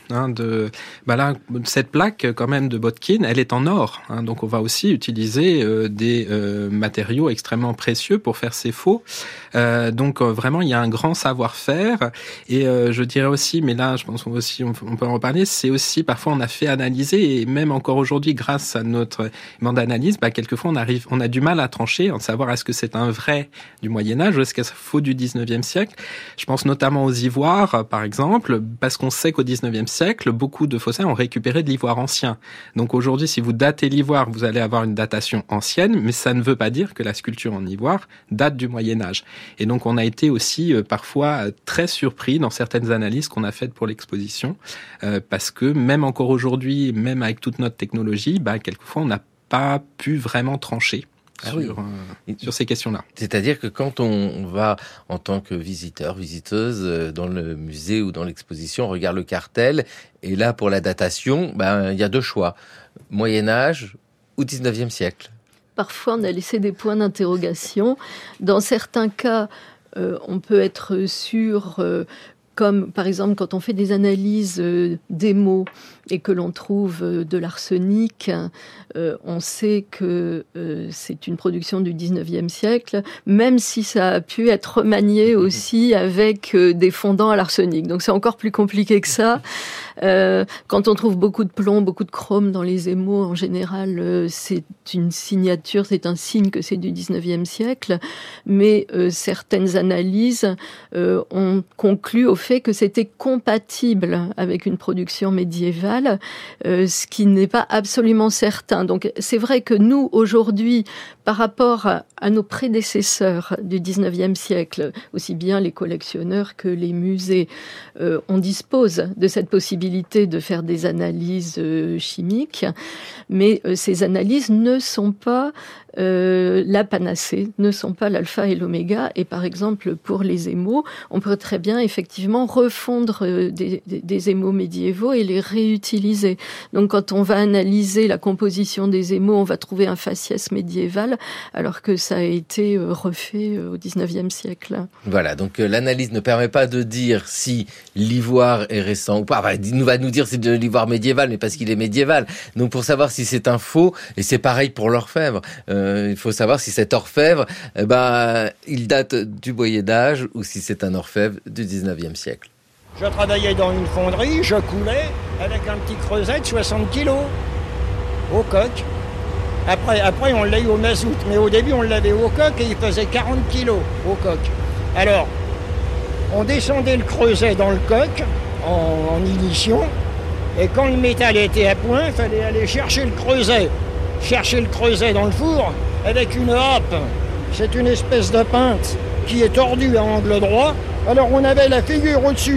[SPEAKER 7] Cette plaque, quand même, de Botkin, elle est en or. Donc, on va aussi utiliser des matériaux extrêmement précieux pour faire ces faux. Donc, vraiment, il y a un grand savoir-faire. Et je dirais aussi, mais là, je pense on peut en reparler, c'est aussi, parfois, on a fait analyser, et même encore aujourd'hui, grâce à notre aimant d'analyse, quelquefois, on a du mal à trancher, en savoir est-ce que c'est un vrai du Moyen-Âge ou est-ce que c'est faux du 19e siècle. Je pense notamment aux ivoires, par exemple, parce qu'on sait qu'au 19e siècle, beaucoup de faussaires ont récupéré de l'ivoire ancien. Donc aujourd'hui, si vous datez l'ivoire, vous allez avoir une datation ancienne, mais ça ne veut pas dire que la sculpture en ivoire date du Moyen-Âge. Et donc on a été aussi parfois très surpris dans certaines analyses qu'on a faites pour l'exposition, parce que même encore aujourd'hui, même avec toute notre technologie, quelquefois on n'a pas pu vraiment trancher sur ces questions-là.
[SPEAKER 3] C'est-à-dire que quand on va en tant que visiteur, visiteuse dans le musée ou dans l'exposition, on regarde le cartel, et là pour la datation, il y a deux choix, Moyen-Âge ou 19e siècle.
[SPEAKER 6] Parfois on a laissé des points d'interrogation. Dans certains cas, on peut être sûr, comme par exemple quand on fait des analyses d'émaux et que l'on trouve de l'arsenic, on sait que c'est une production du 19e siècle, même si ça a pu être remanié aussi avec des fondants à l'arsenic. Donc c'est encore plus compliqué que ça. Quand on trouve beaucoup de plomb, beaucoup de chrome dans les émaux, en général, c'est une signature, c'est un signe que c'est du 19e siècle. Mais certaines analyses ont conclu au fait que c'était compatible avec une production médiévale, ce qui n'est pas absolument certain. Donc c'est vrai que nous, aujourd'hui, par rapport à nos prédécesseurs du 19e siècle, aussi bien les collectionneurs que les musées, on dispose de cette possibilité de faire des analyses chimiques, mais ces analyses ne sont pas la panacée, ne sont pas l'alpha et l'oméga. Et par exemple, pour les émaux, on peut très bien effectivement refondre des émaux médiévaux et les réutiliser. Donc quand on va analyser la composition des émaux, on va trouver un faciès médiéval, alors que ça a été refait au 19e siècle.
[SPEAKER 3] Voilà, donc l'analyse ne permet pas de dire si l'ivoire est récent ou pas. Enfin, il va nous dire c'est de l'ivoire médiéval, mais parce qu'il est médiéval. Donc pour savoir si c'est un faux, et c'est pareil pour l'orfèvre, il faut savoir si cet orfèvre, il date du Moyen-Âge ou si c'est un orfèvre du 19e siècle.
[SPEAKER 12] Je travaillais dans une fonderie, je coulais avec un petit creuset de 60 kilos au coq. Après, on l'a eu au mazout, mais au début, on l'avait au coq et il faisait 40 kilos au coq. Alors, on descendait le creuset dans le coq en ignition, et quand le métal était à point, il fallait aller chercher le creuset dans le four avec une happe. C'est une espèce de pinte qui est tordue à angle droit. Alors on avait la figure au-dessus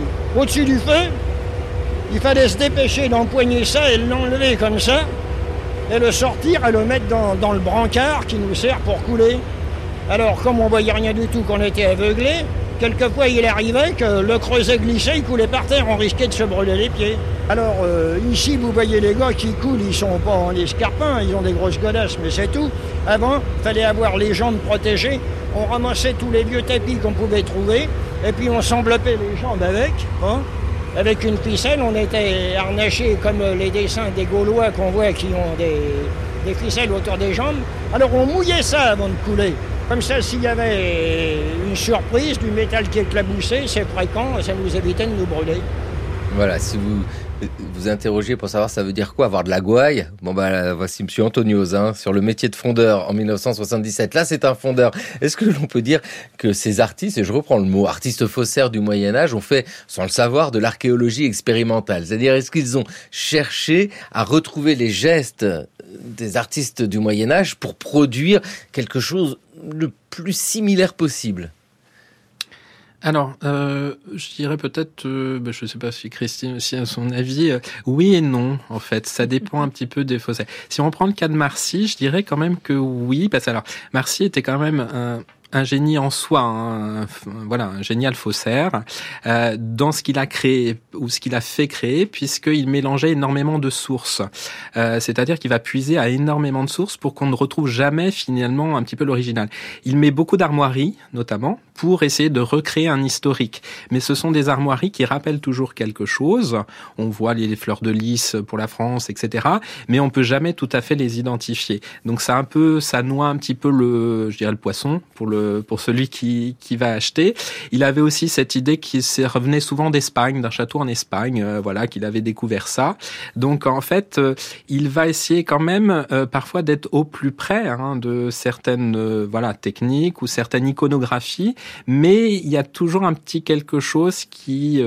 [SPEAKER 12] du feu. Il fallait se dépêcher d'empoigner ça et l'enlever comme ça, et le sortir et le mettre dans le brancard qui nous sert pour couler. Alors comme on voyait rien du tout, qu'on était aveuglé, quelquefois il arrivait que le creuset glissait, il coulait par terre, on risquait de se brûler les pieds. Alors ici vous voyez les gars qui coulent, ils sont pas en escarpins, ils ont des grosses godasses, mais c'est tout. Avant, il fallait avoir les jambes protégées, on ramassait tous les vieux tapis qu'on pouvait trouver, et puis on s'enveloppait les jambes avec une ficelle. On était harnachés comme les dessins des Gaulois qu'on voit qui ont des ficelles autour des jambes. Alors on mouillait ça avant de couler. Comme ça, s'il y avait une surprise, du métal qui éclaboussait, c'est fréquent, ça nous évitait de nous brûler.
[SPEAKER 3] Voilà, si vous interrogez pour savoir ça veut dire quoi, avoir de la gouaille, voici Monsieur Antonios, sur le métier de fondeur en 1977. Là, c'est un fondeur. Est-ce que l'on peut dire que ces artistes, et je reprends le mot, artistes faussaires du Moyen-Âge, ont fait, sans le savoir, de l'archéologie expérimentale? C'est-à-dire, est-ce qu'ils ont cherché à retrouver les gestes des artistes du Moyen-Âge pour produire quelque chose le plus similaire possible?
[SPEAKER 7] Alors, je dirais peut-être, je ne sais pas si Christine aussi a son avis, oui et non, en fait. Ça dépend un petit peu des faussaires. Si on prend le cas de Marcy, je dirais quand même que oui, parce que alors, Marcy était quand même un génie en soi, un génial faussaire, dans ce qu'il a créé ou ce qu'il a fait créer, puisqu'il mélangeait énormément de sources. C'est-à-dire qu'il va puiser à énormément de sources pour qu'on ne retrouve jamais finalement un petit peu l'original. Il met beaucoup d'armoiries, notamment, pour essayer de recréer un historique. Mais ce sont des armoiries qui rappellent toujours quelque chose. On voit les fleurs de lys pour la France, etc. Mais on peut jamais tout à fait les identifier. Donc ça noie un petit peu le poisson pour celui qui va acheter. Il avait aussi cette idée qui revenait souvent d'Espagne, d'un château en Espagne, qu'il avait découvert ça. Donc en fait, il va essayer quand même parfois d'être au plus près de certaines techniques ou certaines iconographies, mais il y a toujours un petit quelque chose qui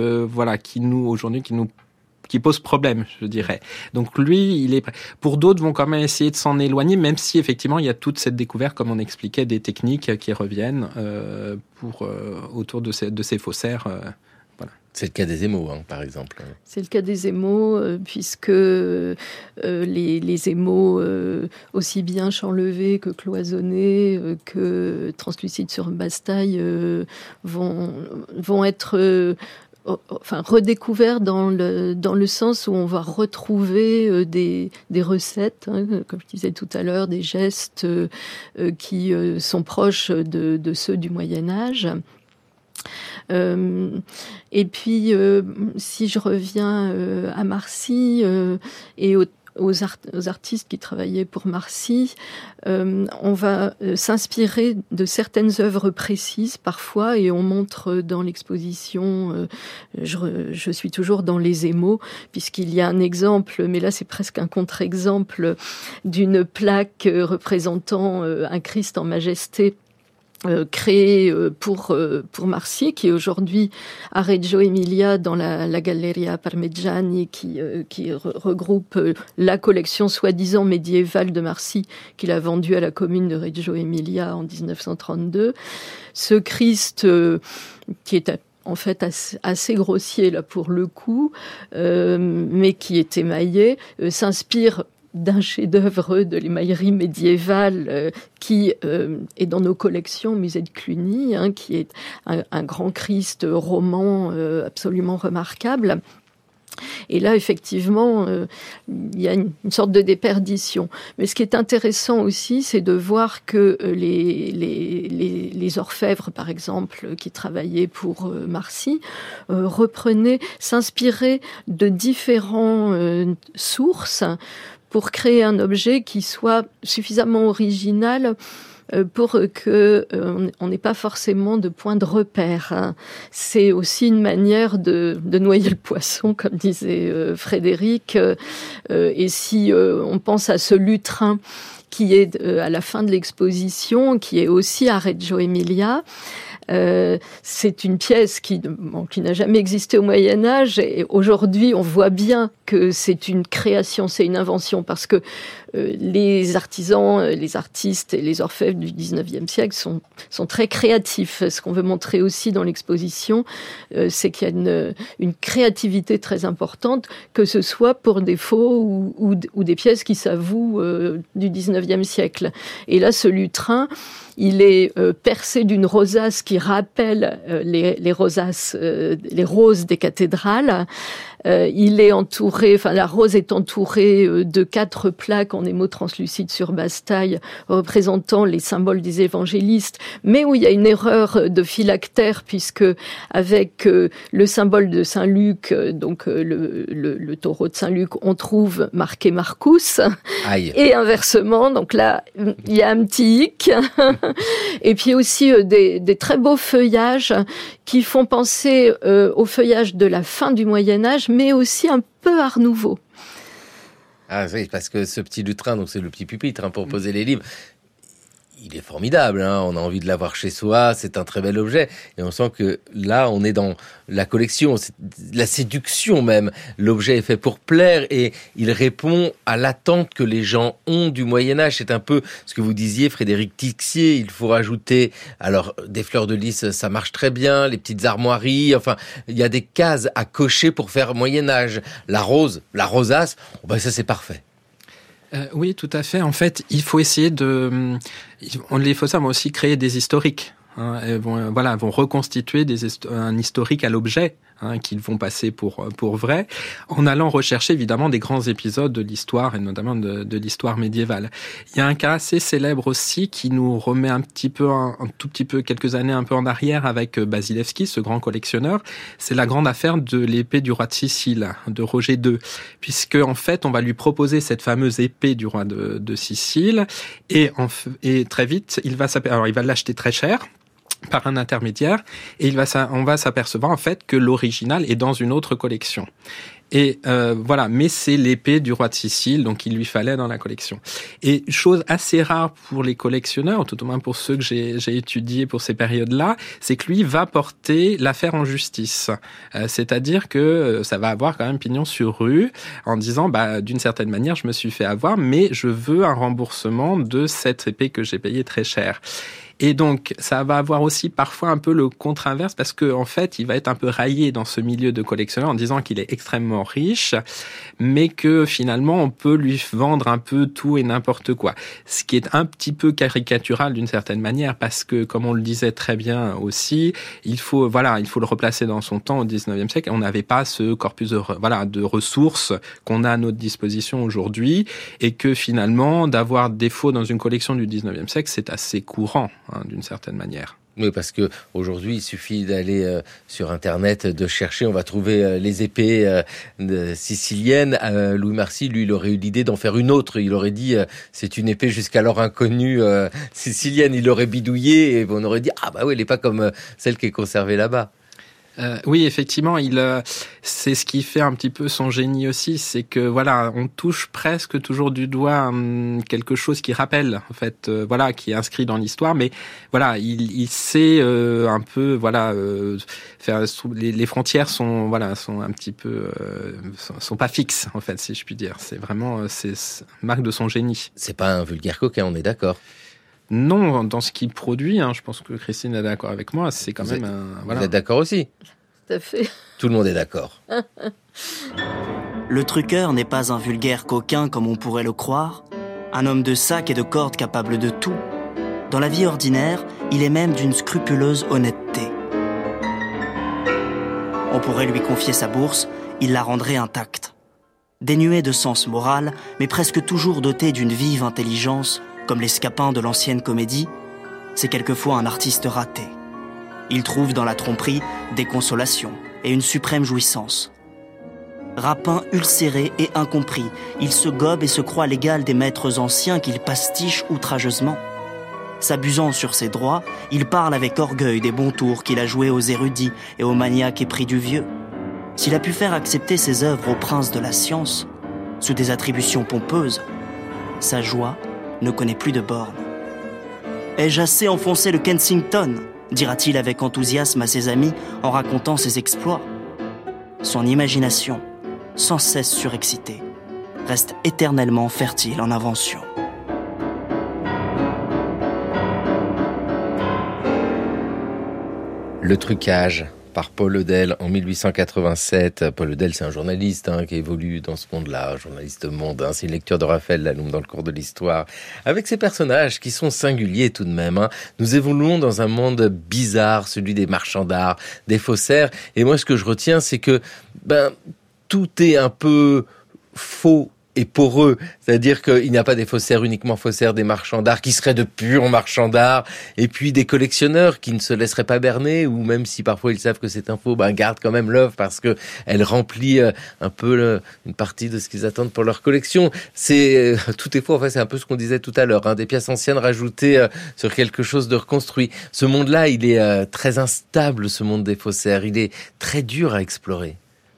[SPEAKER 7] pose problème, je dirais. Donc lui, il est prêt. Pour d'autres vont quand même essayer de s'en éloigner, même si effectivement il y a toute cette découverte, comme on expliquait, des techniques qui reviennent autour de ces faussaires.
[SPEAKER 3] C'est le cas des émaux, par exemple.
[SPEAKER 6] C'est le cas des émaux, puisque les émaux, aussi bien champ-levé que cloisonnés, que translucides sur basse-taille, vont être redécouverts dans le sens où on va retrouver des recettes, comme je disais tout à l'heure, des gestes qui sont proches de ceux du Moyen-Âge. Et puis, si je reviens à Marcy et aux artistes qui travaillaient pour Marcy, on va s'inspirer de certaines œuvres précises parfois, et on montre dans l'exposition, je suis toujours dans les émaux, puisqu'il y a un exemple, mais là c'est presque un contre-exemple, d'une plaque représentant un Christ en majesté créé pour Marsi, qui est aujourd'hui à Reggio Emilia dans la Galleria Parmigiani, qui regroupe la collection soi-disant médiévale de Marsi qu'il a vendue à la commune de Reggio Emilia en 1932. Ce Christ qui est en fait assez grossier là pour le coup, mais qui est émaillé, s'inspire d'un chef-d'œuvre de l'émaillerie médiévale qui est dans nos collections au musée de Cluny, qui est un grand Christ roman absolument remarquable. Et là, effectivement, il y a une sorte de déperdition. Mais ce qui est intéressant aussi, c'est de voir que les orfèvres, par exemple, qui travaillaient pour Marsi, s'inspiraient de différentes sources pour créer un objet qui soit suffisamment original pour que on n'ait pas forcément de point de repère. C'est aussi une manière de noyer le poisson, comme disait Frédéric. Et si on pense à ce lutrin qui est à la fin de l'exposition, qui est aussi à Reggio Emilia, c'est une pièce qui n'a jamais existé au Moyen-Âge, et aujourd'hui on voit bien que c'est une création, c'est une invention, parce que les artisans, les artistes et les orfèvres du 19e siècle sont très créatifs. Ce qu'on veut montrer aussi dans l'exposition, c'est qu'il y a une créativité très importante, que ce soit pour des faux ou des pièces qui s'avouent du 19e siècle. Et là, ce lutrin, il est percé d'une rosace qui rappelle les rosaces, les roses des cathédrales. Il est entouré, la rose est entourée de 4 plaques en émaux translucides sur basse taille représentant les symboles des évangélistes, mais où il y a une erreur de phylactère, puisque avec le symbole de Saint Luc, donc le taureau de Saint Luc, on trouve marqué Marcus. Aïe. Et inversement, donc là il y a un petit hic. Et puis aussi des très beaux feuillages qui font penser au feuillage de la fin du Moyen-Âge, mais aussi un peu Art Nouveau.
[SPEAKER 3] Ah oui, parce que ce petit lutrin, donc c'est le petit pupitre pour poser les livres, il est formidable, on a envie de l'avoir chez soi, c'est un très bel objet, et on sent que là on est dans la collection, c'est la séduction même. L'objet est fait pour plaire et il répond à l'attente que les gens ont du Moyen-Âge. C'est un peu ce que vous disiez, Frédéric Tixier, il faut rajouter, alors des fleurs de lys ça marche très bien, les petites armoiries, enfin il y a des cases à cocher pour faire Moyen-Âge. La rose, la rosace, ça c'est parfait.
[SPEAKER 7] Oui, tout à fait. En fait, il faut essayer les faussaires vont aussi créer des historiques. Vont reconstituer un historique à l'objet, qu'ils vont passer pour vrai, en allant rechercher évidemment des grands épisodes de l'histoire, et notamment de l'histoire médiévale. Il y a un cas assez célèbre aussi qui nous remet un tout petit peu, quelques années un peu en arrière, avec Basilewski, ce grand collectionneur. C'est la grande affaire de l'épée du roi de Sicile, de Roger II, puisque en fait on va lui proposer cette fameuse épée du roi de Sicile, et très vite il va l'acheter très cher par un intermédiaire, et on va s'apercevoir en fait que l'original est dans une autre collection. Et mais c'est l'épée du roi de Sicile, donc il lui fallait dans la collection. Et chose assez rare pour les collectionneurs, tout au moins pour ceux que j'ai étudiés pour ces périodes-là, c'est que lui va porter l'affaire en justice. C'est-à-dire que ça va avoir quand même pignon sur rue, en disant, d'une certaine manière, je me suis fait avoir, mais je veux un remboursement de cette épée que j'ai payée très cher. Et donc, ça va avoir aussi parfois un peu le contre-inverse, parce que en fait, il va être un peu raillé dans ce milieu de collectionneur en disant qu'il est extrêmement riche, mais que finalement, on peut lui vendre un peu tout et n'importe quoi. Ce qui est un petit peu caricatural d'une certaine manière, parce que, comme on le disait très bien aussi, il faut le replacer dans son temps au 19e siècle. On n'avait pas ce corpus de ressources qu'on a à notre disposition aujourd'hui, et que finalement, d'avoir des faux dans une collection du 19e siècle, c'est assez courant, d'une certaine manière.
[SPEAKER 3] Oui, parce que aujourd'hui, il suffit d'aller sur Internet, de chercher, on va trouver les épées siciliennes. Louis Marsi, lui, il aurait eu l'idée d'en faire une autre. Il aurait dit, c'est une épée jusqu'alors inconnue sicilienne. Il aurait bidouillé et on aurait dit, elle n'est pas comme celle qui est conservée là-bas.
[SPEAKER 7] Oui, effectivement, c'est ce qui fait un petit peu son génie aussi, c'est que voilà, on touche presque toujours du doigt quelque chose qui rappelle, en fait, voilà, qui est inscrit dans l'histoire, mais voilà, il sait un peu, voilà, faire les frontières sont un petit peu, sont pas fixes, en fait, si je puis dire. C'est vraiment, c'est marque de son génie.
[SPEAKER 3] C'est pas un vulgaire coquin, on est d'accord.
[SPEAKER 7] Non, dans ce qu'il produit, je pense que Christine est d'accord avec moi, c'est quand même voilà.
[SPEAKER 3] Vous êtes d'accord aussi ?
[SPEAKER 6] Tout à fait.
[SPEAKER 3] Tout le monde est d'accord.
[SPEAKER 13] Le truqueur n'est pas un vulgaire coquin comme on pourrait le croire, un homme de sac et de corde capable de tout. Dans la vie ordinaire, il est même d'une scrupuleuse honnêteté. On pourrait lui confier sa bourse, il la rendrait intacte. Dénué de sens moral, mais presque toujours doté d'une vive intelligence, comme les scapins de l'ancienne comédie, c'est quelquefois un artiste raté. Il trouve dans la tromperie des consolations et une suprême jouissance. Rapin ulcéré et incompris, il se gobe et se croit l'égal des maîtres anciens qu'il pastiche outrageusement. S'abusant sur ses droits, il parle avec orgueil des bons tours qu'il a joués aux érudits et aux maniaques épris du vieux. S'il a pu faire accepter ses œuvres aux princes de la science, sous des attributions pompeuses, sa joie ne connaît plus de bornes. « Ai-je assez enfoncé le Kensington ?» dira-t-il avec enthousiasme à ses amis en racontant ses exploits. Son imagination, sans cesse surexcitée, reste éternellement fertile en inventions.
[SPEAKER 3] Le trucage par Paul Hodel en 1887. Paul Hodel, c'est un journaliste qui évolue dans ce monde-là, un journaliste mondain. C'est une lecture de Raphaël Laloum dans le cours de l'histoire. Avec ces personnages qui sont singuliers tout de même. Nous évoluons dans un monde bizarre, celui des marchands d'art, des faussaires. Et moi, ce que je retiens, c'est que tout est un peu faux et poreux, c'est-à-dire qu'il n'y a pas des faussaires uniquement faussaires, des marchands d'art qui seraient de purs marchands d'art, et puis des collectionneurs qui ne se laisseraient pas berner, ou même si parfois ils savent que c'est un faux, gardent quand même l'œuvre parce que elle remplit un peu une partie de ce qu'ils attendent pour leur collection. C'est tout est faux. Enfin, c'est un peu ce qu'on disait tout à l'heure, des pièces anciennes rajoutées sur quelque chose de reconstruit. Ce monde-là, il est très instable, ce monde des faussaires. Il est très dur à explorer.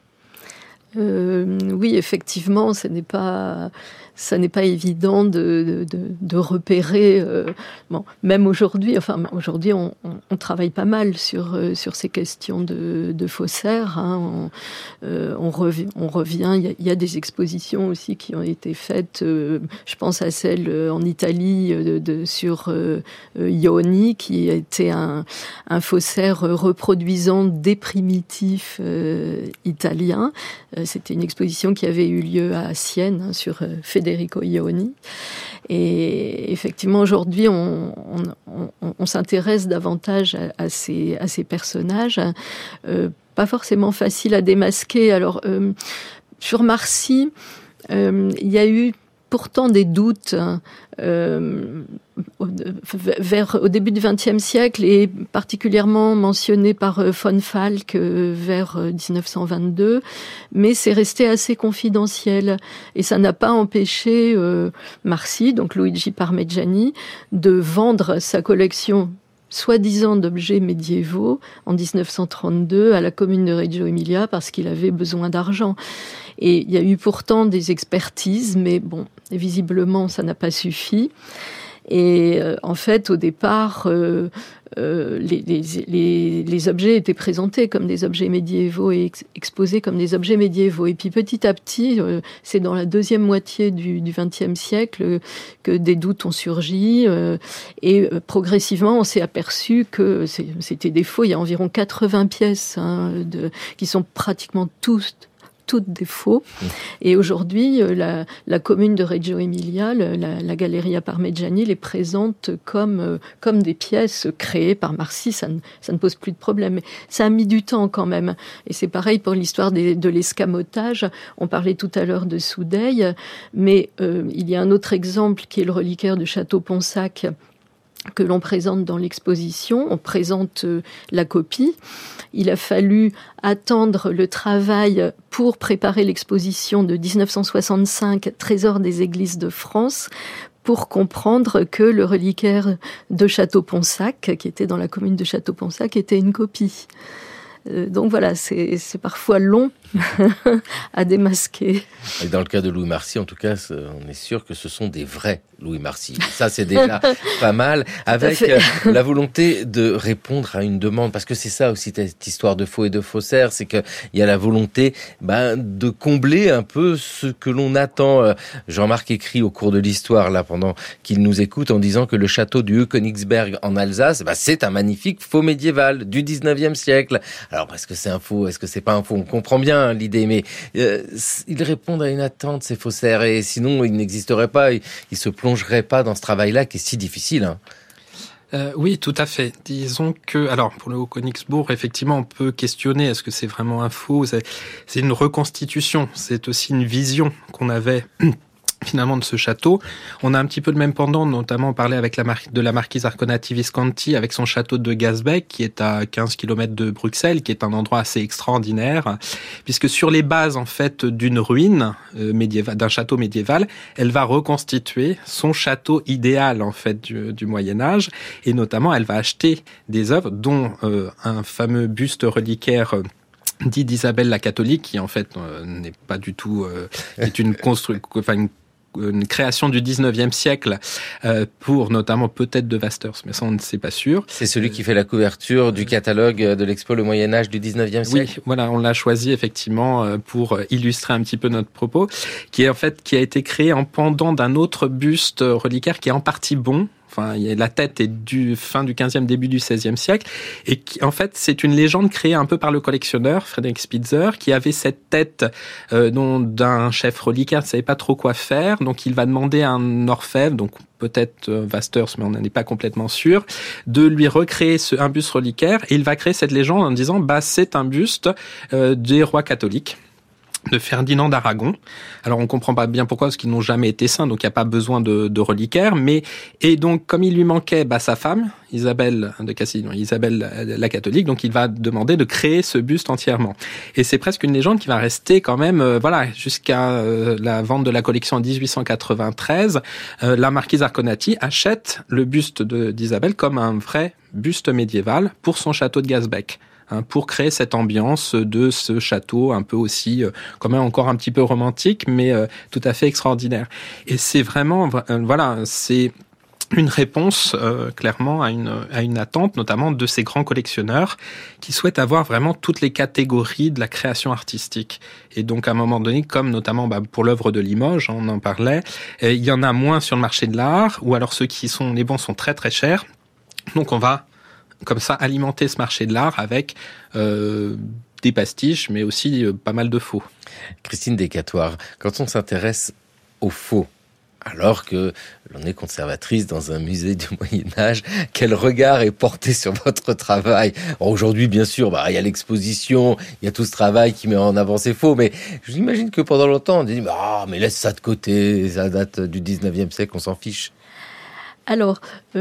[SPEAKER 6] Oui, effectivement, ça n'est pas évident de repérer. Même aujourd'hui, on travaille pas mal sur ces questions de faussaires. On revient. Il y a des expositions aussi qui ont été faites. Je pense à celle en Italie sur Ioni, qui était un faussaire reproduisant des primitifs italiens. C'était une exposition qui avait eu lieu à Sienne sur Federico Ioni. Et effectivement, aujourd'hui, on s'intéresse davantage à ces personnages. Pas forcément facile à démasquer. Alors, sur Marcy, il y a eu pourtant des doutes au début du XXe siècle et particulièrement mentionné par von Falk vers 1922, mais c'est resté assez confidentiel et ça n'a pas empêché Marcy, donc Luigi Parmigiani, de vendre sa collection soi-disant d'objets médiévaux en 1932 à la commune de Reggio Emilia parce qu'il avait besoin d'argent. Et il y a eu pourtant des expertises, mais bon, visiblement, ça n'a pas suffi. Et en fait, au départ, les objets étaient présentés comme des objets médiévaux et exposés comme des objets médiévaux. Et puis petit à petit, c'est dans la deuxième moitié du XXe siècle que des doutes ont surgi. Et progressivement, on s'est aperçu que c'était des faux. Il y a environ 80 pièces qui sont pratiquement toutes des faux. Et aujourd'hui, la commune de Reggio Emilia, la Galleria Parmigiani, les présente comme des pièces créées par Marcy. Ça ne pose plus de problème. Mais ça a mis du temps quand même. Et c'est pareil pour l'histoire de l'escamotage. On parlait tout à l'heure de Soudeille, mais il y a un autre exemple qui est le reliquaire de Château-Ponsac que l'on présente dans l'exposition. On présente la copie. Il a fallu attendre le travail pour préparer l'exposition de 1965, Trésor des églises de France, pour comprendre que le reliquaire de Château-Ponsac, qui était dans la commune de Château-Ponsac, était une copie. Donc voilà, c'est parfois long à démasquer.
[SPEAKER 3] Et dans le cas de Louis Marcy, en tout cas, on est sûr que ce sont des vrais Louis Marcy. Ça, c'est déjà pas mal, avec la volonté de répondre à une demande, parce que c'est ça aussi cette histoire de faux et de faussaires, c'est qu'il y a la volonté de combler un peu ce que l'on attend. Jean-Marc écrit au cours de l'histoire, là, pendant qu'il nous écoute, en disant que le château du Königsberg en Alsace, c'est un magnifique faux médiéval du 19e siècle. Alors, est-ce que c'est un faux, est-ce que c'est pas un faux? On comprend bien l'idée, mais ils répondent à une attente, ces faussaires, et sinon, ils n'existeraient pas, ils se plongeraient pas dans ce travail-là qui est si difficile.
[SPEAKER 7] Oui, tout à fait. Disons que, alors, pour le Haut-Königsbourg, effectivement, on peut questionner, est-ce que c'est vraiment un faux? C'est une reconstitution, c'est aussi une vision qu'on avait finalement de ce château. On a un petit peu le même pendant, notamment on parlait avec de la marquise Arconati Visconti avec son château de Gasbeck qui est à 15 km de Bruxelles, qui est un endroit assez extraordinaire, puisque sur les bases en fait d'une ruine médiévale, d'un château médiéval, elle va reconstituer son château idéal en fait du Moyen-Âge, et notamment elle va acheter des œuvres dont un fameux buste reliquaire dit d'Isabelle la catholique, qui en fait n'est pas du tout est une création du 19e siècle pour notamment peut-être de Wasters, mais ça on ne sait pas sûr.
[SPEAKER 3] C'est celui qui fait la couverture du catalogue de l'expo Le Moyen-Âge du 19e siècle.
[SPEAKER 7] Oui, voilà, on l'a choisi effectivement pour illustrer un petit peu notre propos, qui a été créé en pendant d'un autre buste reliquaire qui est en partie bon. Enfin, la tête est du fin du 15e, début du 16e siècle. Et en fait, c'est une légende créée un peu par le collectionneur, Frédéric Spitzer, qui avait cette tête d'un chef reliquaire, ne savait pas trop quoi faire. Donc, il va demander à un orfèvre, donc peut-être Wasters, mais on n'en est pas complètement sûr, de lui recréer un buste reliquaire. Et il va créer cette légende en disant, c'est un buste des rois catholiques, de Ferdinand d'Aragon. Alors on comprend pas bien pourquoi, parce qu'ils n'ont jamais été saints, donc il n'y a pas besoin de reliquaire. Et donc comme il lui manquait sa femme, Isabelle de Castille, Isabelle la catholique, donc il va demander de créer ce buste entièrement. Et c'est presque une légende qui va rester quand même, jusqu'à la vente de la collection en 1893. La marquise Arconati achète le buste d'Isabelle comme un vrai buste médiéval pour son château de Gasbeck, pour créer cette ambiance de ce château un peu aussi, quand même encore un petit peu romantique, mais tout à fait extraordinaire. Et c'est vraiment, c'est une réponse clairement à une attente, notamment de ces grands collectionneurs qui souhaitent avoir vraiment toutes les catégories de la création artistique. Et donc à un moment donné, comme notamment pour l'œuvre de Limoges, on en parlait, il y en a moins sur le marché de l'art, ou alors ceux qui sont les bons sont très très chers. Donc on va comme ça alimenter ce marché de l'art avec des pastiches, mais aussi pas mal de faux.
[SPEAKER 3] Christine Descatoires, quand on s'intéresse aux faux, alors que l'on est conservatrice dans un musée du Moyen-Âge, quel regard est porté sur votre travail? Aujourd'hui, bien sûr, il y a l'exposition, il y a tout ce travail qui met en avant ces faux, mais j'imagine que pendant longtemps, on dit mais laisse ça de côté, ça date du 19e siècle, on s'en fiche.
[SPEAKER 6] Alors,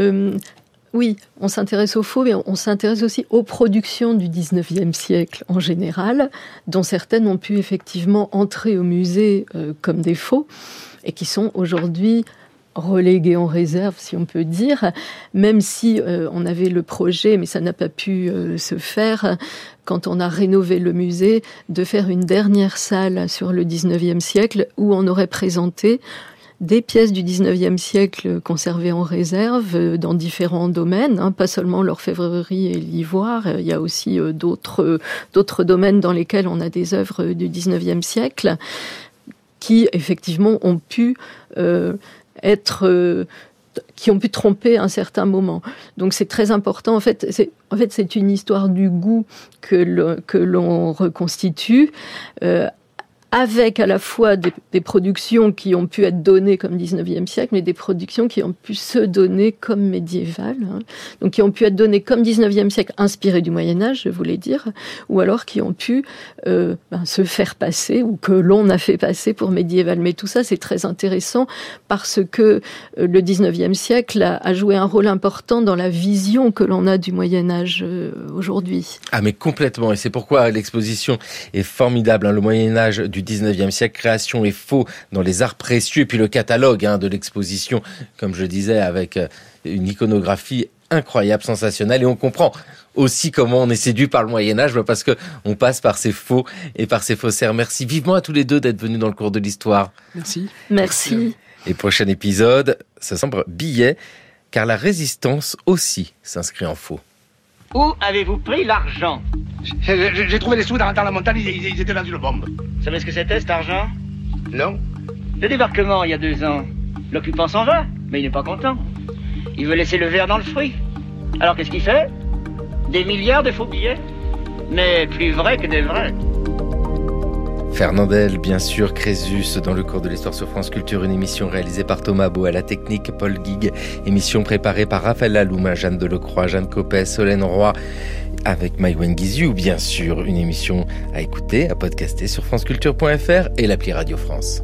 [SPEAKER 6] oui, on s'intéresse aux faux, mais on s'intéresse aussi aux productions du 19e siècle en général, dont certaines ont pu effectivement entrer au musée comme des faux, et qui sont aujourd'hui reléguées en réserve, si on peut dire, même si on avait le projet, mais ça n'a pas pu se faire, quand on a rénové le musée, de faire une dernière salle sur le 19e siècle, où on aurait présenté des pièces du 19e siècle conservées en réserve dans différents domaines, pas seulement l'orfèvrerie et l'ivoire, il y a aussi d'autres domaines dans lesquels on a des œuvres du 19e siècle qui, effectivement, ont pu qui ont pu tromper à un certain moment. Donc c'est très important. En fait, c'est une histoire du goût que l'on reconstitue, avec à la fois des productions qui ont pu être données comme 19e siècle, mais des productions qui ont pu se donner comme médiévales, donc qui ont pu être données comme 19e siècle, inspirées du Moyen-Âge, je voulais dire, ou alors qui ont pu se faire passer, ou que l'on a fait passer pour médiéval. Mais tout ça, c'est très intéressant, parce que le 19e siècle a joué un rôle important dans la vision que l'on a du Moyen-Âge aujourd'hui.
[SPEAKER 3] Ah mais complètement, et c'est pourquoi l'exposition est formidable, le Moyen-Âge du 19e siècle, création et faux dans les arts précieux, et puis le catalogue de l'exposition, comme je disais, avec une iconographie incroyable, sensationnelle, et on comprend aussi comment on est séduit par le Moyen-Âge, parce que on passe par ces faux et par ces faussaires. Merci vivement à tous les deux d'être venus dans le cours de l'histoire.
[SPEAKER 7] Merci.
[SPEAKER 6] Merci.
[SPEAKER 3] Et prochain épisode, ça semble billet, car la résistance aussi s'inscrit en faux.
[SPEAKER 14] Où avez-vous pris l'argent?
[SPEAKER 15] J'ai trouvé les sous dans la montagne, ils étaient dans une bombe.
[SPEAKER 14] Vous savez ce que c'était, cet argent?
[SPEAKER 15] Non.
[SPEAKER 14] Le débarquement, il y a 2 ans. L'occupant s'en va, mais il n'est pas content. Il veut laisser le verre dans le fruit. Alors qu'est-ce qu'il fait? Des milliards de faux billets? Mais plus vrais que des vrais.
[SPEAKER 3] Fernandel, bien sûr, Crésus, dans le cours de l'histoire sur France Culture, une émission réalisée par Thomas Beau, à la technique Paul Guigues, émission préparée par Raphaël Laloum, Jeanne Delecroix, Jeanne Copet, Solène Roy, avec Maïwen Guiziou, bien sûr, une émission à écouter, à podcaster sur franceculture.fr et l'appli Radio France.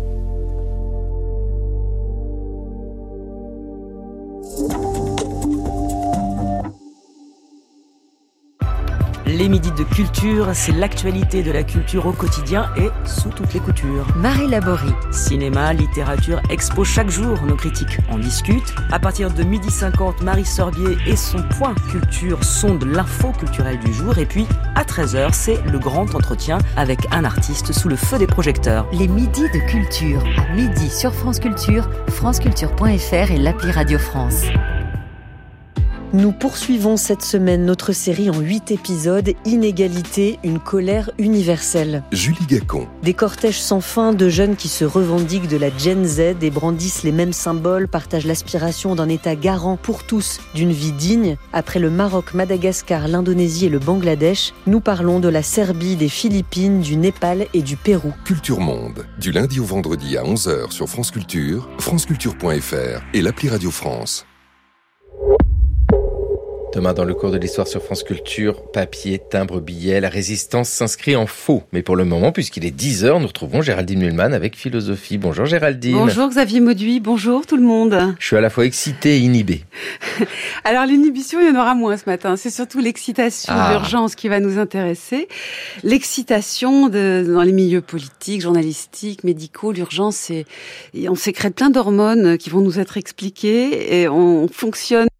[SPEAKER 16] Les midis de culture, c'est l'actualité de la culture au quotidien et sous toutes les coutures.
[SPEAKER 1] Marie Laborie.
[SPEAKER 16] Cinéma, littérature, expo chaque jour, nos critiques en discutent. À partir de 12h50, Marie Sorbier et son point culture sondent l'info culturelle du jour. Et puis, à 13h, c'est le grand entretien avec un artiste sous le feu des projecteurs.
[SPEAKER 1] Les midis de culture, à midi sur France Culture, franceculture.fr et l'appli Radio France.
[SPEAKER 17] Nous poursuivons cette semaine notre série en 8 épisodes, Inégalité, une colère universelle.
[SPEAKER 18] Julie Gacon.
[SPEAKER 17] Des cortèges sans fin de jeunes qui se revendiquent de la Gen Z et brandissent les mêmes symboles, partagent l'aspiration d'un État garant pour tous d'une vie digne. Après le Maroc, Madagascar, l'Indonésie et le Bangladesh, nous parlons de la Serbie, des Philippines, du Népal et du Pérou.
[SPEAKER 18] Culture Monde, du lundi au vendredi à 11h sur France Culture, franceculture.fr et l'appli Radio France.
[SPEAKER 3] Demain, dans le cours de l'histoire sur France Culture, papier, timbre, billet, la résistance s'inscrit en faux. Mais pour le moment, puisqu'il est 10h, nous retrouvons Géraldine Mühlmann avec Philosophie. Bonjour Géraldine.
[SPEAKER 19] Bonjour Xavier Mauduit, bonjour tout le monde.
[SPEAKER 3] Je suis à la fois excité et inhibé.
[SPEAKER 19] Alors l'inhibition, il y en aura moins ce matin. C'est surtout l'excitation, l'urgence qui va nous intéresser. L'excitation dans les milieux politiques, journalistiques, médicaux, l'urgence, on sécrète plein d'hormones qui vont nous être expliquées et on fonctionne